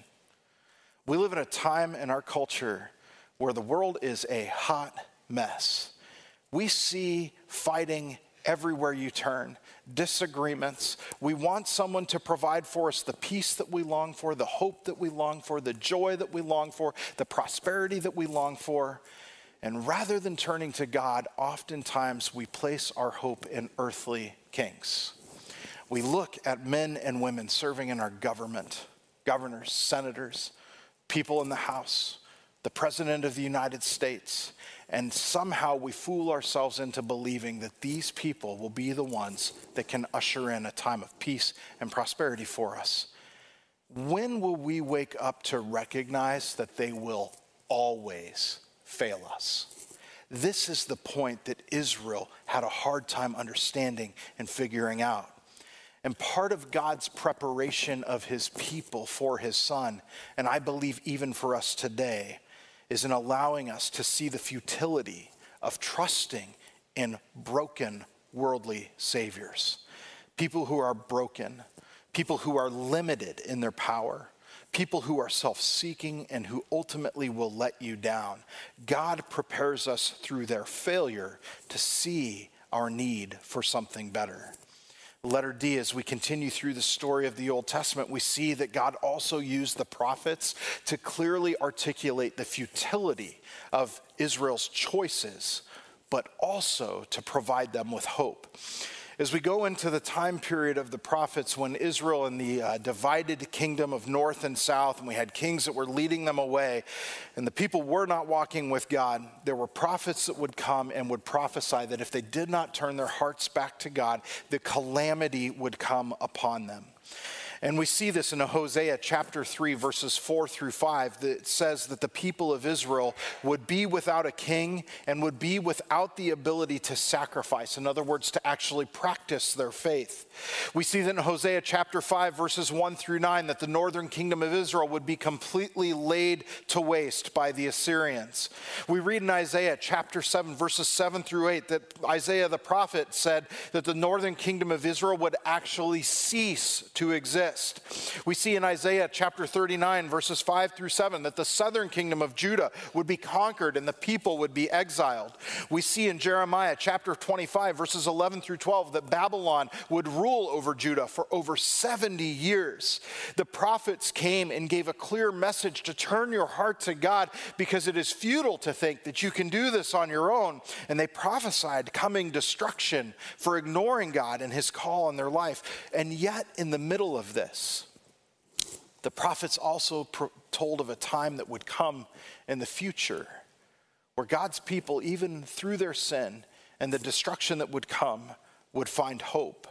We live in a time in our culture where the world is a hot mess. We see fighting everywhere you turn, disagreements. We want someone to provide for us the peace that we long for, the hope that we long for, the joy that we long for, the prosperity that we long for. And rather than turning to God, oftentimes we place our hope in earthly kings. We look at men and women serving in our government, governors, senators, people in the House, the President of the United States, and somehow we fool ourselves into believing that these people will be the ones that can usher in a time of peace and prosperity for us. When will we wake up to recognize that they will always fail us? This is the point that Israel had a hard time understanding and figuring out. And part of God's preparation of his people for his son, and I believe even for us today, is in allowing us to see the futility of trusting in broken worldly saviors. People who are broken, people who are limited in their power, people who are self-seeking and who ultimately will let you down. God prepares us through their failure to see our need for something better. Letter D, as we continue through the story of the Old Testament, we see that God also used the prophets to clearly articulate the futility of Israel's choices, but also to provide them with hope. As we go into the time period of the prophets when Israel and the divided kingdom of north and south, and we had kings that were leading them away, and the people were not walking with God, there were prophets that would come and would prophesy that if they did not turn their hearts back to God, the calamity would come upon them. And we see this in Hosea chapter 3, verses 4 through 5, that says that the people of Israel would be without a king and would be without the ability to sacrifice. In other words, to actually practice their faith. We see that in Hosea chapter 5, verses 1 through 9, that the northern kingdom of Israel would be completely laid to waste by the Assyrians. We read in Isaiah chapter 7, verses 7 through 8, that Isaiah the prophet said that the northern kingdom of Israel would actually cease to exist. We see in Isaiah chapter 39, verses 5 through 7, that the southern kingdom of Judah would be conquered and the people would be exiled. We see in Jeremiah chapter 25, verses 11 through 12, that Babylon would rule over Judah for over 70 years. The prophets came and gave a clear message to turn your heart to God because it is futile to think that you can do this on your own. And they prophesied coming destruction for ignoring God and his call on their life. And yet, in the middle of this, the prophets also told of a time that would come in the future where God's people, even through their sin and the destruction that would come, would find hope.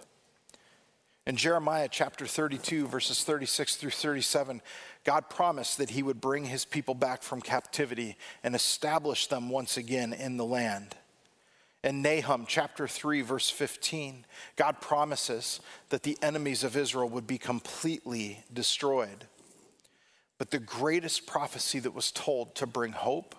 In Jeremiah chapter 32, verses 36 through 37, God promised that he would bring his people back from captivity and establish them once again in the land. In Nahum chapter 3, verse 15, God promises that the enemies of Israel would be completely destroyed. But the greatest prophecy that was told to bring hope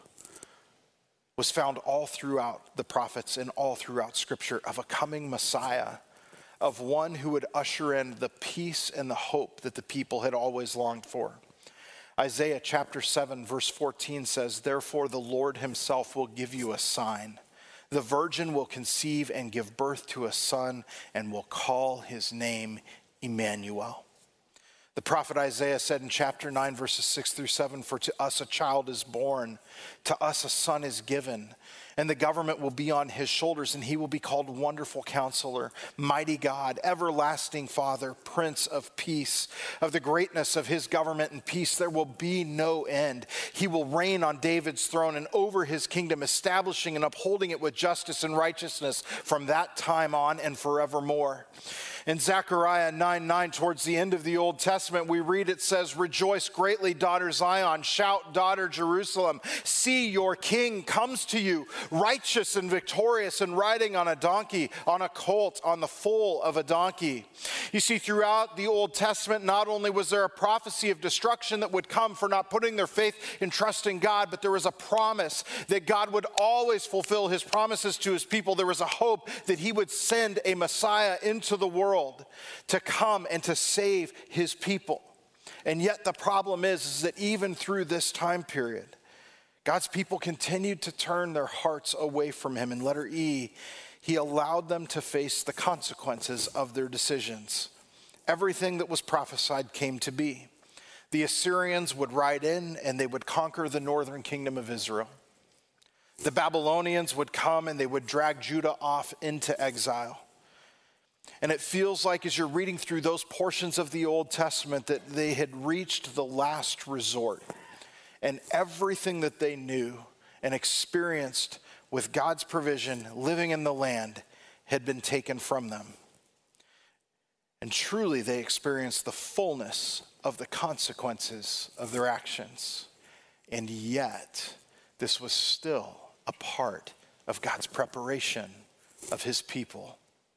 was found all throughout the prophets and all throughout Scripture of a coming Messiah, of one who would usher in the peace and the hope that the people had always longed for. Isaiah chapter 7, verse 14 says, "Therefore the Lord himself will give you a sign. The virgin will conceive and give birth to a son and will call his name Emmanuel." The prophet Isaiah said in chapter 9, verses 6 through 7, "For to us a child is born, to us a son is given, and the government will be on his shoulders, and he will be called Wonderful Counselor, Mighty God, Everlasting Father, Prince of Peace. Of the greatness of his government and peace there will be no end. He will reign on David's throne and over his kingdom, establishing and upholding it with justice and righteousness from that time on and forevermore." In Zechariah 9:9, towards the end of the Old Testament, we read it says, "Rejoice greatly, daughter Zion. Shout, daughter Jerusalem. See, your king comes to you, righteous and victorious and riding on a donkey, on a colt, on the foal of a donkey." You see, throughout the Old Testament, not only was there a prophecy of destruction that would come for not putting their faith and trust in God, but there was a promise that God would always fulfill his promises to his people. There was a hope that he would send a Messiah into the world to come and to save his people. And yet the problem is that even through this time period, God's people continued to turn their hearts away from him. In letter E, he allowed them to face the consequences of their decisions. Everything that was prophesied came to be. The Assyrians would ride in and they would conquer the northern kingdom of Israel. The Babylonians would come and they would drag Judah off into exile. And it feels like as you're reading through those portions of the Old Testament that they had reached the last resort. And everything that they knew and experienced with God's provision living in the land had been taken from them. And truly they experienced the fullness of the consequences of their actions. And yet this was still a part of God's preparation of his people.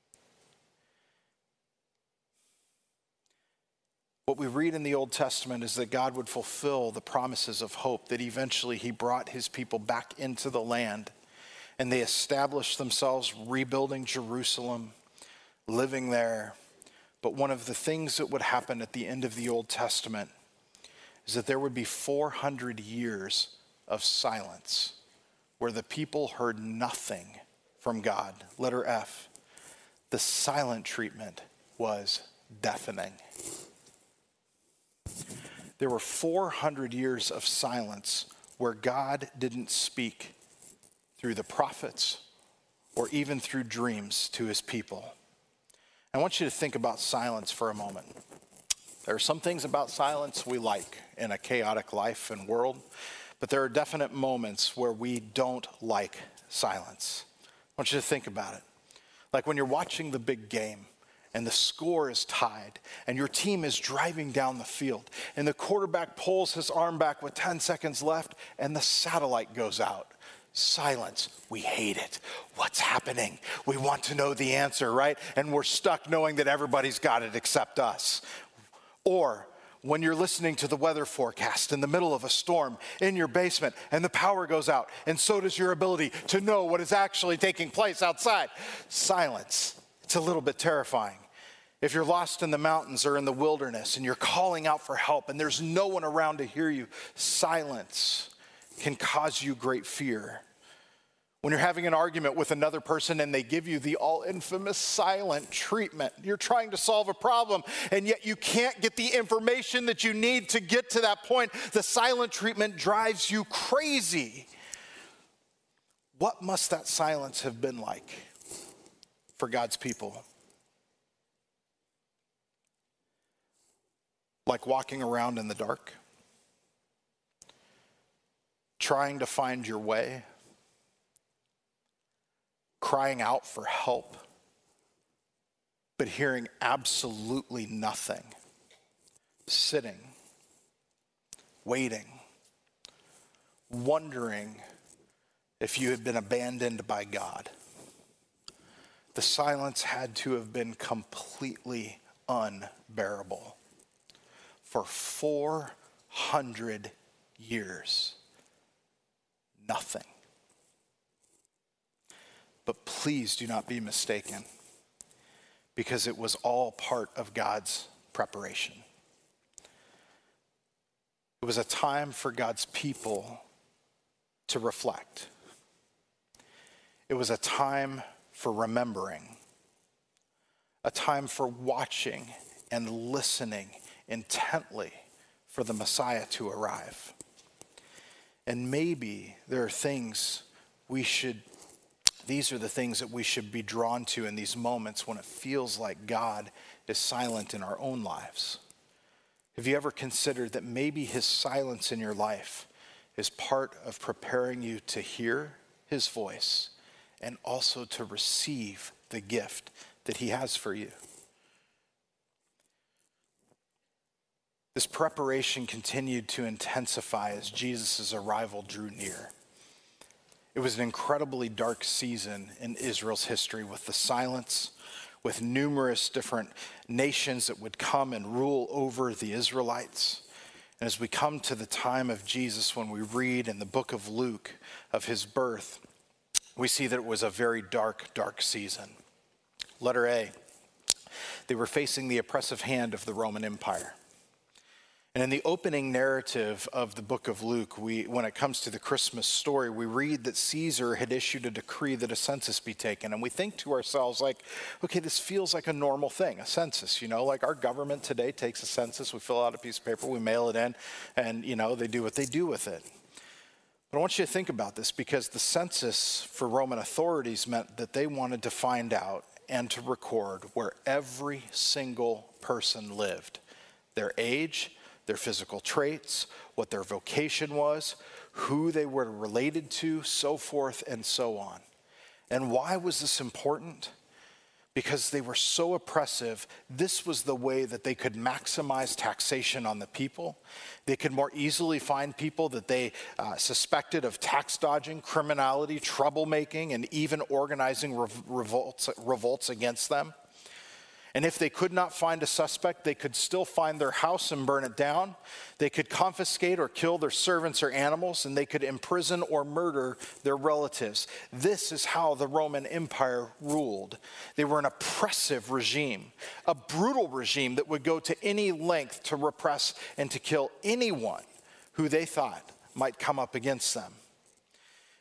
What we read in the Old Testament is that God would fulfill the promises of hope, that eventually he brought his people back into the land and they established themselves rebuilding Jerusalem, living there. But one of the things that would happen at the end of the Old Testament is that there would be 400 years of silence where the people heard nothing from God. Letter F, the silent treatment was deafening. There were 400 years of silence where God didn't speak through the prophets or even through dreams to his people. I want you to think about silence for a moment. There are some things about silence we like in a chaotic life and world, but there are definite moments where we don't like silence. I want you to think about it. Like when you're watching the big game and the score is tied and your team is driving down the field and the quarterback pulls his arm back with 10 seconds left and the satellite goes out. Silence. We hate it. What's happening? We want to know the answer, right? And we're stuck knowing that everybody's got it except us. Or when you're listening to the weather forecast in the middle of a storm in your basement and the power goes out, and so does your ability to know what is actually taking place outside. Silence. It's a little bit terrifying. If you're lost in the mountains or in the wilderness and you're calling out for help and there's no one around to hear you, silence can cause you great fear. When you're having an argument with another person and they give you the all-infamous silent treatment, you're trying to solve a problem and yet you can't get the information that you need to get to that point. The silent treatment drives you crazy. What must that silence have been like for God's people? Like walking around in the dark, trying to find your way, crying out for help, but hearing absolutely nothing, sitting, waiting, wondering if you had been abandoned by God. The silence had to have been completely unbearable for 400 years. Nothing. But please do not be mistaken, because it was all part of God's preparation. It was a time for God's people to reflect. It was a time for remembering, a time for watching and listening intently for the Messiah to arrive. And maybe there are things these are the things that we should be drawn to in these moments when it feels like God is silent in our own lives. Have you ever considered that maybe his silence in your life is part of preparing you to hear his voice and also to receive the gift that he has for you? This preparation continued to intensify as Jesus' arrival drew near. It was an incredibly dark season in Israel's history with the silence, with numerous different nations that would come and rule over the Israelites. And as we come to the time of Jesus, when we read in the book of Luke of his birth, we see that it was a very dark, dark season. Letter A, they were facing the oppressive hand of the Roman Empire. And in the opening narrative of the book of Luke, when it comes to the Christmas story, we read that Caesar had issued a decree that a census be taken. And we think to ourselves like, okay, this feels like a normal thing, a census, like our government today takes a census, we fill out a piece of paper, we mail it in, and they do what they do with it. But I want you to think about this, because the census for Roman authorities meant that they wanted to find out and to record where every single person lived, their age, their physical traits, what their vocation was, who they were related to, so forth and so on. And why was this important? Because they were so oppressive, this was the way that they could maximize taxation on the people. They could more easily find people that they suspected of tax dodging, criminality, troublemaking, and even organizing revolts against them. And if they could not find a suspect, they could still find their house and burn it down. They could confiscate or kill their servants or animals, and they could imprison or murder their relatives. This is how the Roman Empire ruled. They were an oppressive regime, a brutal regime that would go to any length to repress and to kill anyone who they thought might come up against them.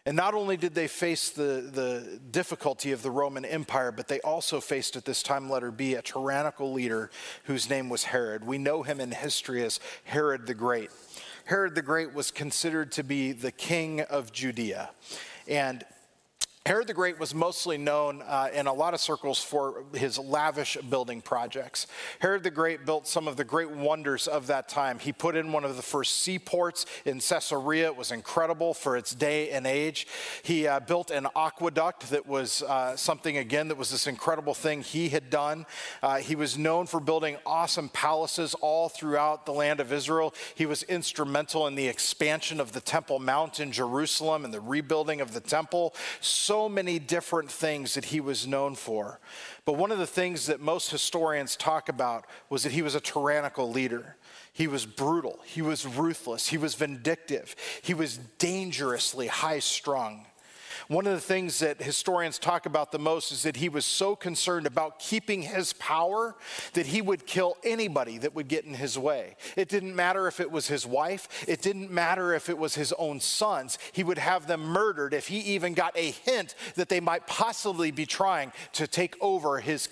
And not only did they face the difficulty of the Roman Empire, but they also faced at this time, letter B, a tyrannical leader whose name was Herod. We know him in history as Herod the Great. Herod the Great was considered to be the king of Judea. And Herod the Great was mostly known in a lot of circles for his lavish building projects. Herod the Great built some of the great wonders of that time. He put in one of the first seaports in Caesarea. It was incredible for its day and age. He built an aqueduct that was something, again, that was this incredible thing he had done. He was known for building awesome palaces all throughout the land of Israel. He was instrumental in the expansion of the Temple Mount in Jerusalem and the rebuilding of the temple. So many different things that he was known for. But one of the things that most historians talk about was that he was a tyrannical leader. He was brutal. He was ruthless. He was vindictive. He was dangerously high-strung. One of the things that historians talk about the most is that he was so concerned about keeping his power that he would kill anybody that would get in his way. It didn't matter if it was his wife. It didn't matter if it was his own sons. He would have them murdered if he even got a hint that they might possibly be trying to take over his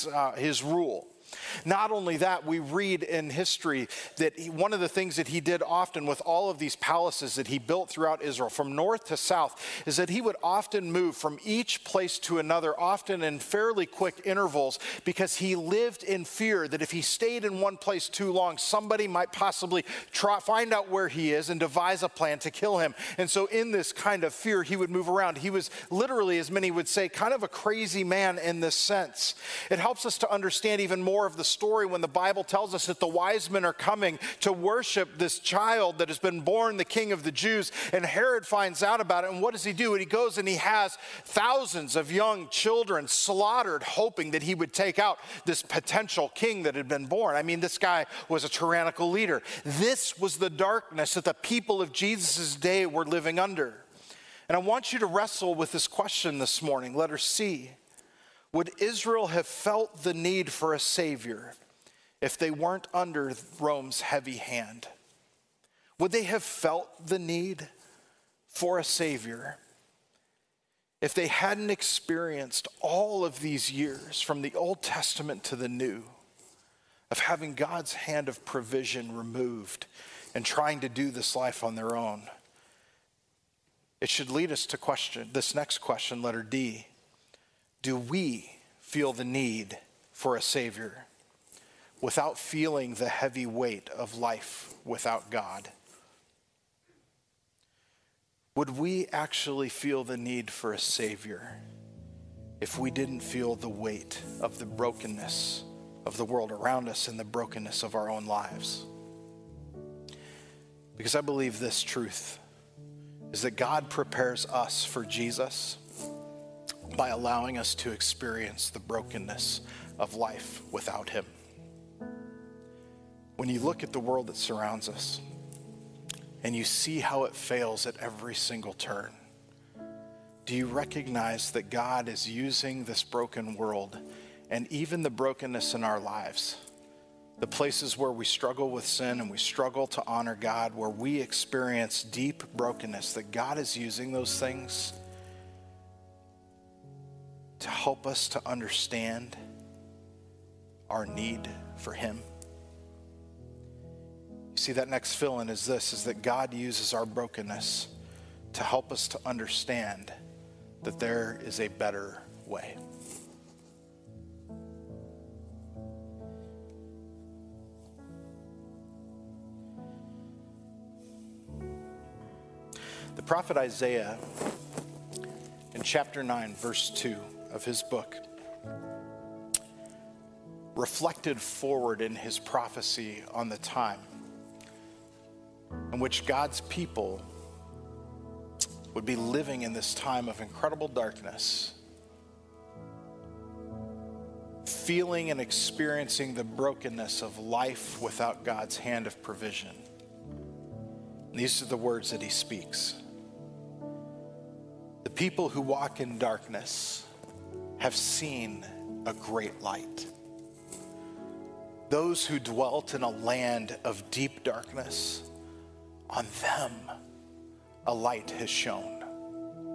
rule. Not only that, we read in history that one of the things that he did often with all of these palaces that he built throughout Israel, from north to south, is that he would often move from each place to another, often in fairly quick intervals, because he lived in fear that if he stayed in one place too long, somebody might possibly find out where he is and devise a plan to kill him. And so in this kind of fear, he would move around. He was literally, as many would say, kind of a crazy man in this sense. It helps us to understand even more of the story when the Bible tells us that the wise men are coming to worship this child that has been born the king of the Jews, and Herod finds out about it. And what does he do? And he goes and he has thousands of young children slaughtered, hoping that he would take out this potential king that had been born. I mean, this guy was a tyrannical leader. This was the darkness that the people of Jesus' day were living under. And I want you to wrestle with this question this morning, letter C. Would Israel have felt the need for a savior if they weren't under Rome's heavy hand? Would they have felt the need for a savior if they hadn't experienced all of these years from the Old Testament to the New of having God's hand of provision removed and trying to do this life on their own? It should lead us to question this next question, letter D. Do we feel the need for a savior without feeling the heavy weight of life without God? Would we actually feel the need for a savior if we didn't feel the weight of the brokenness of the world around us and the brokenness of our own lives? Because I believe this truth is that God prepares us for Jesus by allowing us to experience the brokenness of life without him. When you look at the world that surrounds us and you see how it fails at every single turn, do you recognize that God is using this broken world and even the brokenness in our lives, the places where we struggle with sin and we struggle to honor God, where we experience deep brokenness, that God is using those things to help us to understand our need for him? You see, that next fill-in is this, is that God uses our brokenness to help us to understand that there is a better way. The prophet Isaiah, in chapter 9, verse 2 of his book, reflected forward in his prophecy on the time in which God's people would be living in this time of incredible darkness, feeling and experiencing the brokenness of life without God's hand of provision. And these are the words that he speaks. The people who walk in darkness have seen a great light. Those who dwelt in a land of deep darkness, on them a light has shone.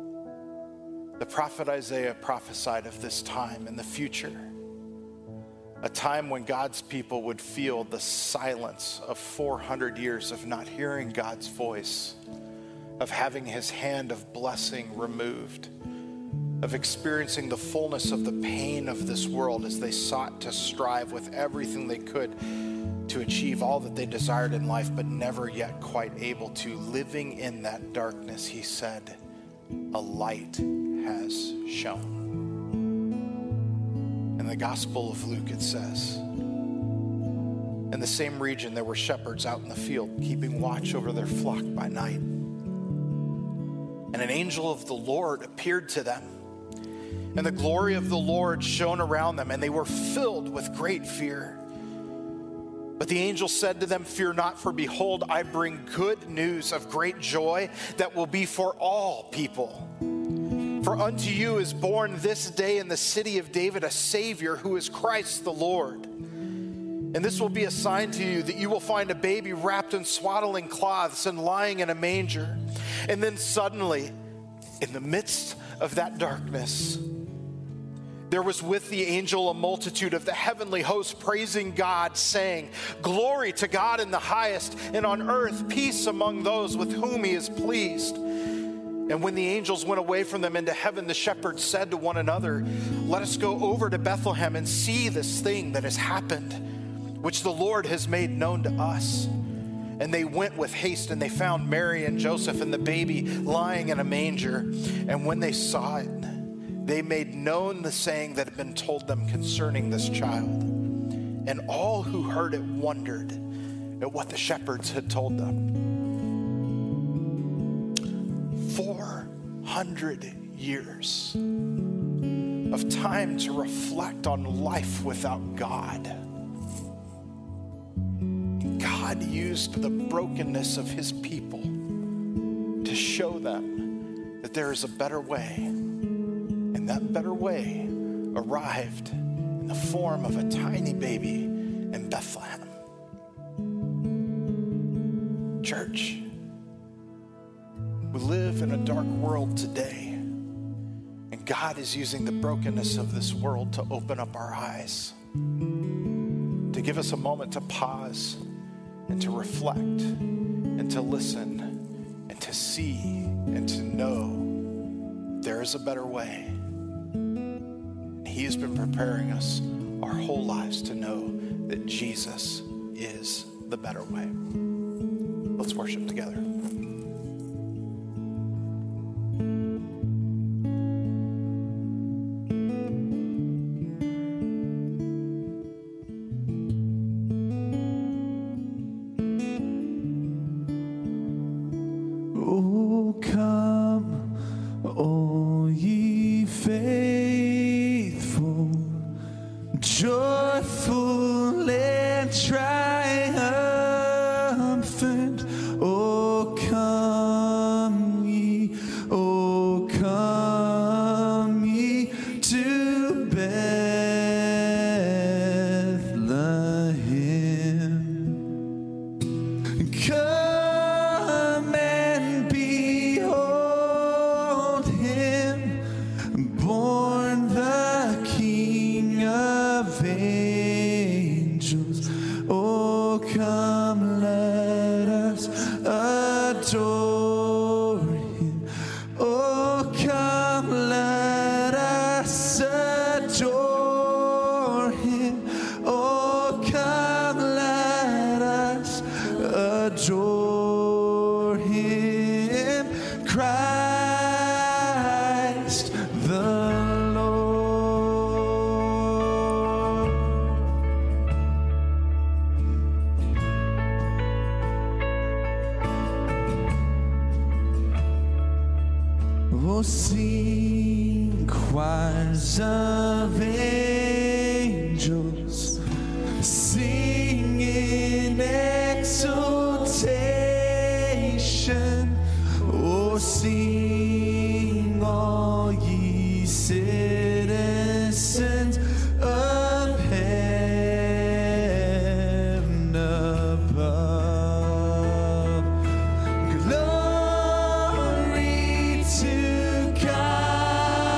The prophet Isaiah prophesied of this time in the future, a time when God's people would feel the silence of 400 years of not hearing God's voice, of having his hand of blessing removed, of experiencing the fullness of the pain of this world as they sought to strive with everything they could to achieve all that they desired in life, but never yet quite able to. Living in that darkness, he said, a light has shone. In the Gospel of Luke, it says, in the same region there were shepherds out in the field, keeping watch over their flock by night. And an angel of the Lord appeared to them, and the glory of the Lord shone around them, and they were filled with great fear. But the angel said to them, "Fear not, for behold, I bring good news of great joy that will be for all people. For unto you is born this day in the city of David a Savior, who is Christ the Lord. And this will be a sign to you, that you will find a baby wrapped in swaddling cloths and lying in a manger." And then suddenly, in the midst of that darkness, there was with the angel a multitude of the heavenly host praising God, saying, "Glory to God in the highest, and on earth peace among those with whom he is pleased." And when the angels went away from them into heaven, the shepherds said to one another, "Let us go over to Bethlehem and see this thing that has happened, which the Lord has made known to us." And they went with haste, and they found Mary and Joseph and the baby lying in a manger. And when they saw it, they made known the saying that had been told them concerning this child. And all who heard it wondered at what the shepherds had told them. 400 years of time to reflect on life without God. God used the brokenness of his people to show them that there is a better way. And that better way arrived in the form of a tiny baby in Bethlehem. Church, we live in a dark world today, and God is using the brokenness of this world to open up our eyes, to give us a moment to pause and to reflect and to listen and to see and to know there is a better way. And he has been preparing us our whole lives to know that Jesus is the better way. Let's worship together. Sing choirs of angels, sing in exultation. Oh, sing all ye citizens of heaven above. Glory to God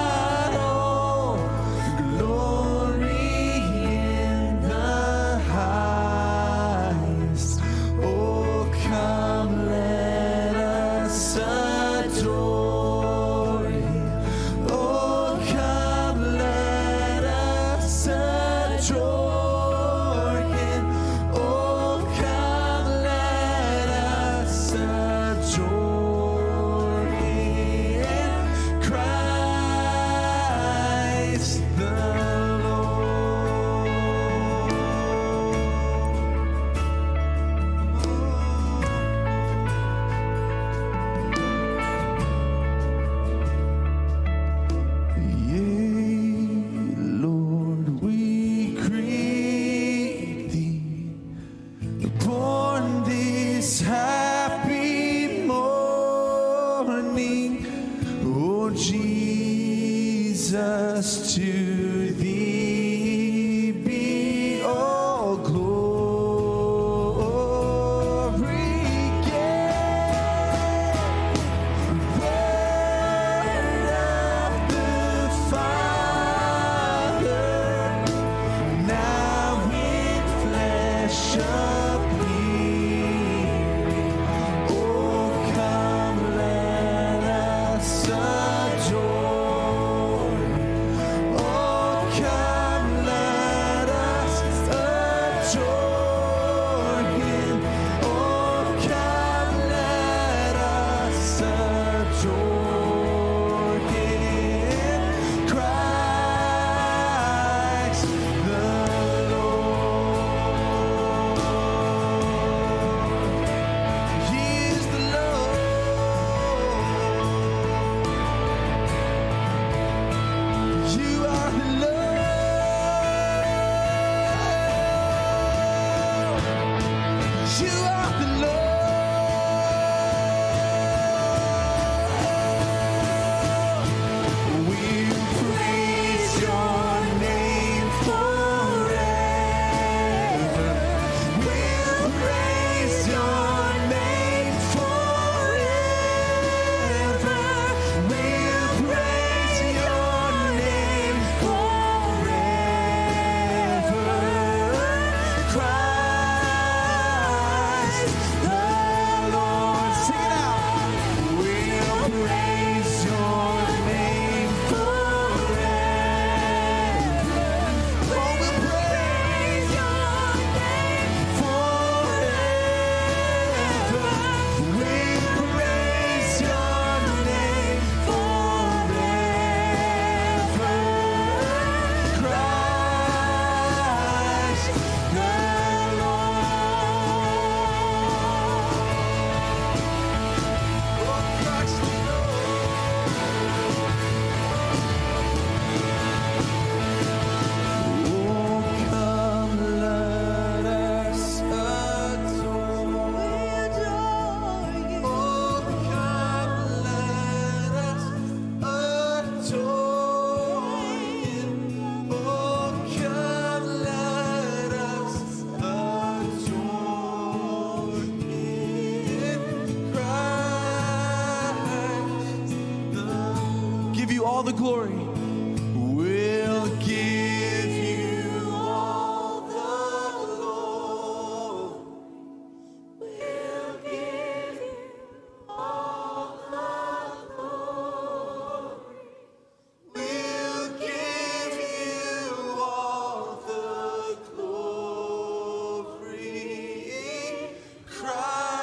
all the glory. We'll give you all the glory. We'll give you all the glory. We'll give you all the glory. Christ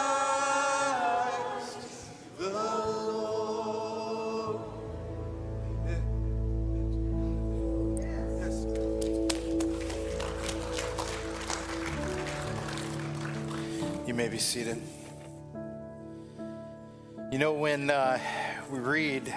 the Lord. You may be seated. You know, when we read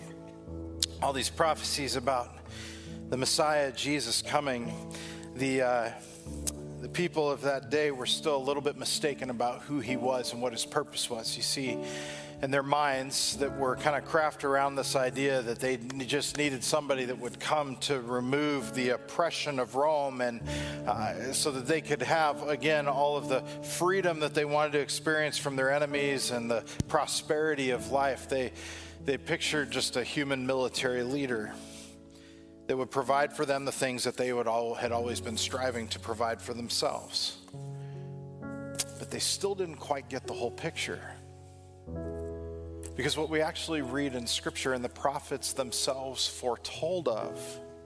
all these prophecies about the Messiah, Jesus, coming, the people of that day were still a little bit mistaken about who he was and what his purpose was. You see, in their minds that were kind of crafted around this idea that they just needed somebody that would come to remove the oppression of Rome, and so that they could have, again, all of the freedom that they wanted to experience from their enemies and the prosperity of life. They pictured just a human military leader that would provide for them the things that they had always been striving to provide for themselves. But they still didn't quite get the whole picture. Because what we actually read in Scripture and the prophets themselves foretold of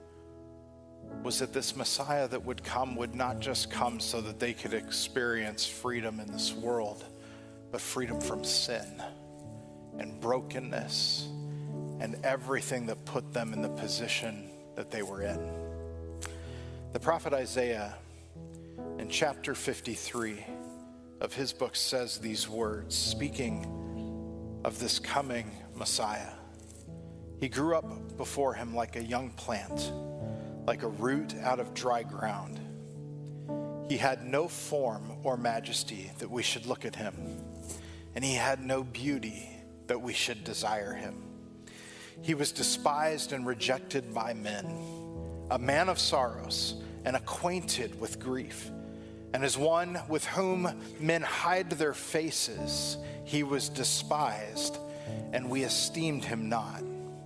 was that this Messiah that would come would not just come so that they could experience freedom in this world, but freedom from sin and brokenness and everything that put them in the position that they were in. The prophet Isaiah in chapter 53 of his book says these words, speaking of this coming Messiah. He grew up before him like a young plant, like a root out of dry ground. He had no form or majesty that we should look at him, and he had no beauty that we should desire him. He was despised and rejected by men, a man of sorrows and acquainted with grief. And as one with whom men hide their faces, he was despised, and we esteemed him not.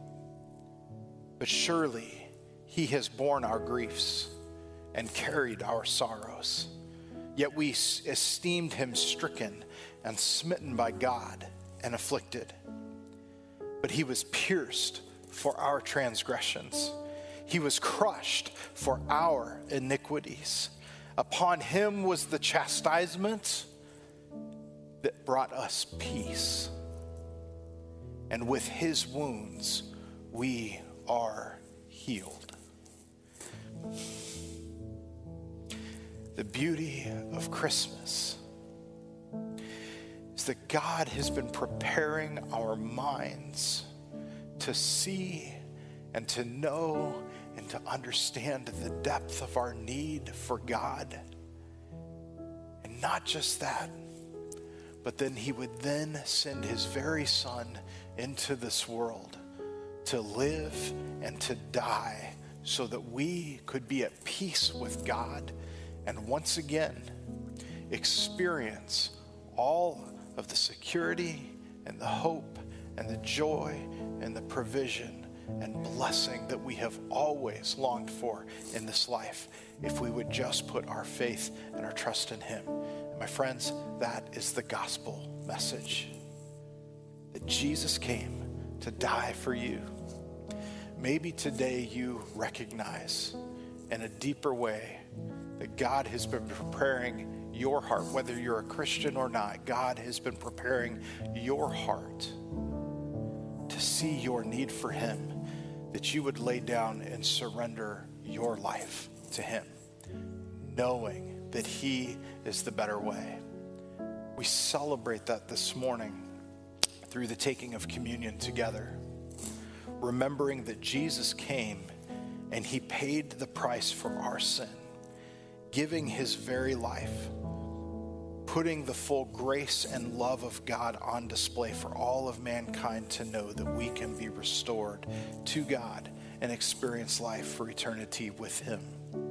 But surely he has borne our griefs and carried our sorrows. Yet we esteemed him stricken and smitten by God and afflicted. But he was pierced for our transgressions. He was crushed for our iniquities. Upon him was the chastisement that brought us peace. And with his wounds, we are healed. The beauty of Christmas is that God has been preparing our minds to see and to know and to understand the depth of our need for God. And not just that, but then he would then send his very son into this world to live and to die so that we could be at peace with God and once again experience all of the security and the hope and the joy and the provision and blessing that we have always longed for in this life, if we would just put our faith and our trust in him. My friends, that is the gospel message. That Jesus came to die for you. Maybe today you recognize in a deeper way that God has been preparing your heart, whether you're a Christian or not. God has been preparing your heart to see your need for him, that you would lay down and surrender your life to him, knowing that he is the better way. We celebrate that this morning through the taking of communion together, remembering that Jesus came and he paid the price for our sin, giving his very life, putting the full grace and love of God on display for all of mankind to know that we can be restored to God and experience life for eternity with him.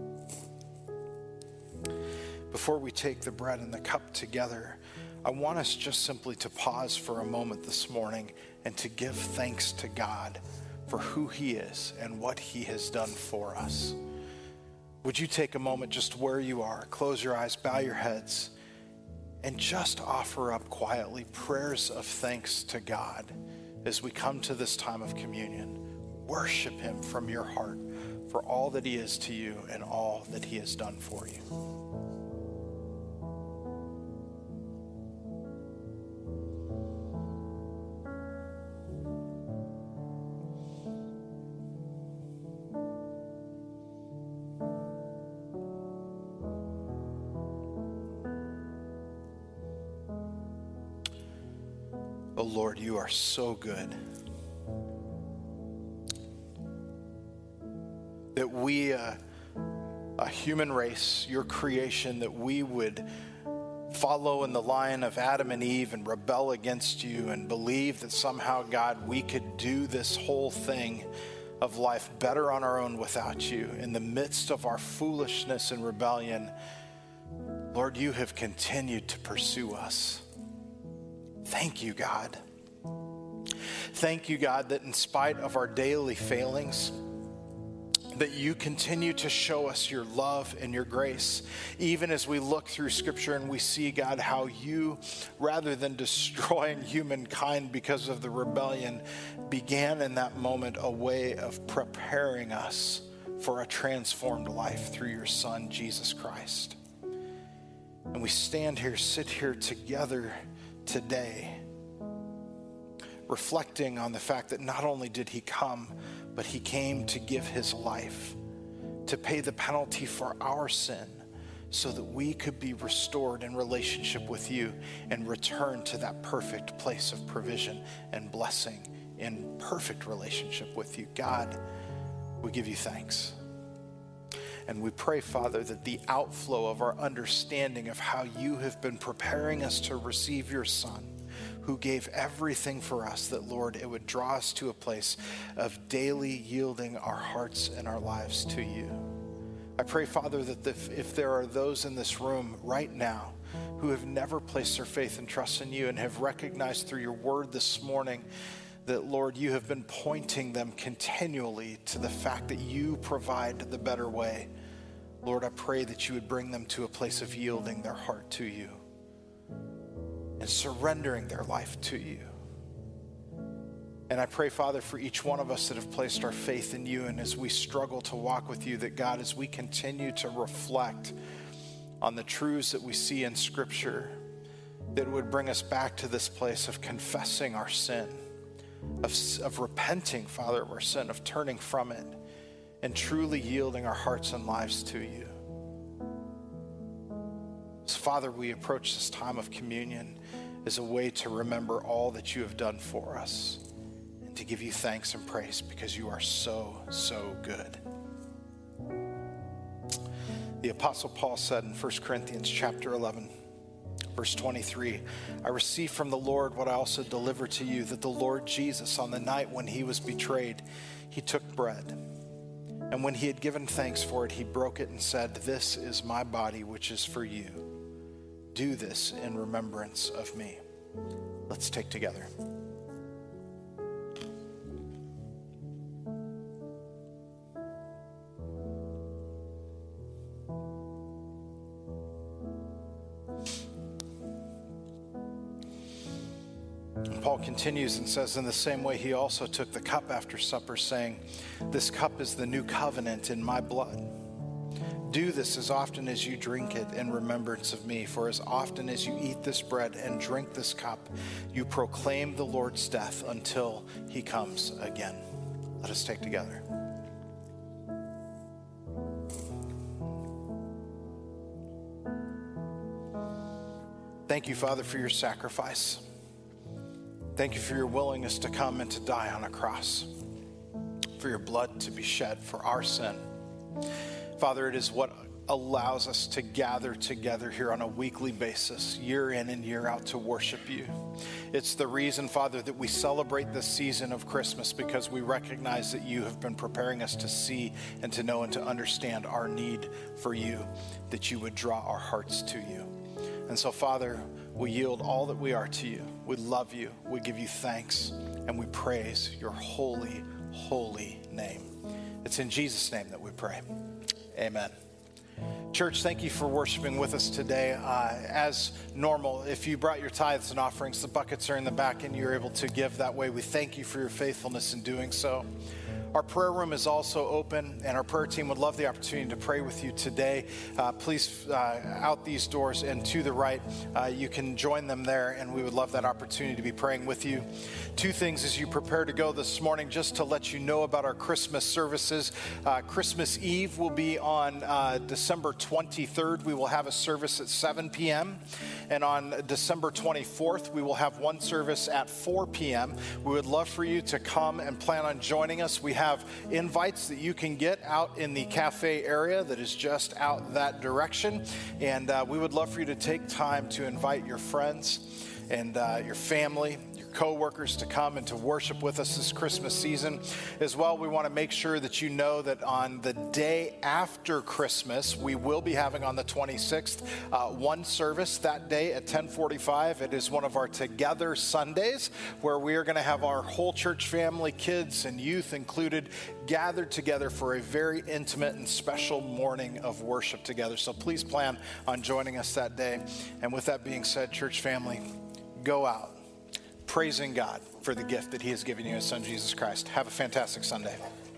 Before we take the bread and the cup together, I want us just simply to pause for a moment this morning and to give thanks to God for who he is and what he has done for us. Would you take a moment just where you are, close your eyes, bow your heads, and just offer up quietly prayers of thanks to God as we come to this time of communion. Worship him from your heart for all that he is to you and all that he has done for you. Oh Lord, you are so good. That we, a human race, your creation, that we would follow in the line of Adam and Eve and rebel against you and believe that somehow, God, we could do this whole thing of life better on our own without you. In the midst of our foolishness and rebellion, Lord, you have continued to pursue us. Thank you, God. Thank you, God, that in spite of our daily failings, that you continue to show us your love and your grace, even as we look through Scripture and we see, God, how you, rather than destroying humankind because of the rebellion, began in that moment a way of preparing us for a transformed life through your Son, Jesus Christ. And we sit here together today, reflecting on the fact that not only did he come, but he came to give his life, to pay the penalty for our sin, so that we could be restored in relationship with you and return to that perfect place of provision and blessing in perfect relationship with you. God, we give you thanks. And we pray, Father, that the outflow of our understanding of how you have been preparing us to receive your Son, who gave everything for us, that, Lord, it would draw us to a place of daily yielding our hearts and our lives to you. I pray, Father, that if there are those in this room right now who have never placed their faith and trust in you and have recognized through your word this morning that, Lord, you have been pointing them continually to the fact that you provide the better way, Lord, I pray that you would bring them to a place of yielding their heart to you and surrendering their life to you. And I pray, Father, for each one of us that have placed our faith in you, and as we struggle to walk with you, that, God, as we continue to reflect on the truths that we see in Scripture, that it would bring us back to this place of confessing our sin, of repenting, Father, of our sin, of turning from it, and truly yielding our hearts and lives to you. So, Father, we approach this time of communion as a way to remember all that you have done for us and to give you thanks and praise because you are so, so good. The Apostle Paul said in 1 Corinthians chapter 11, verse 23, I received from the Lord what I also delivered to you, that the Lord Jesus, on the night when he was betrayed, he took bread. And when he had given thanks for it, he broke it and said, this is my body, which is for you. Do this in remembrance of me. Let's take together. And Paul continues and says, in the same way, he also took the cup after supper, saying, this cup is the new covenant in my blood. Do this as often as you drink it in remembrance of me. For as often as you eat this bread and drink this cup, you proclaim the Lord's death until he comes again. Let us take together. Thank you, Father, for your sacrifice. Thank you for your willingness to come and to die on a cross, for your blood to be shed for our sin. Father, it is what allows us to gather together here on a weekly basis, year in and year out, to worship you. It's the reason, Father, that we celebrate this season of Christmas, because we recognize that you have been preparing us to see and to know and to understand our need for you, that you would draw our hearts to you. And so, Father, we yield all that we are to you. We love you. We give you thanks, and we praise your holy, holy name. It's in Jesus' name that we pray. Amen. Church, thank you for worshiping with us today. As normal, if you brought your tithes and offerings, the buckets are in the back and you're able to give that way. We thank you for your faithfulness in doing so. Our prayer room is also open, and our prayer team would love the opportunity to pray with you today. Please, out these doors and to the right, you can join them there, and we would love that opportunity to be praying with you. Two things as you prepare to go this morning, just to let you know about our Christmas services. Christmas Eve will be on December 23rd. We will have a service at 7 p.m., and on December 24th, we will have one service at 4 p.m. We would love for you to come and plan on joining us. We have invites that you can get out in the cafe area that is just out that direction. And we would love for you to take time to invite your friends and your family, co-workers to come and to worship with us this Christmas season. As well, we want to make sure that you know that on the day after Christmas, we will be having on the 26th one service that day at 10:45. It is one of our Together Sundays, where we are going to have our whole church family, kids and youth included, gathered together for a very intimate and special morning of worship together. So please plan on joining us that day. And with that being said, church family, go out praising God for the gift that he has given you, his son, Jesus Christ. Have a fantastic Sunday.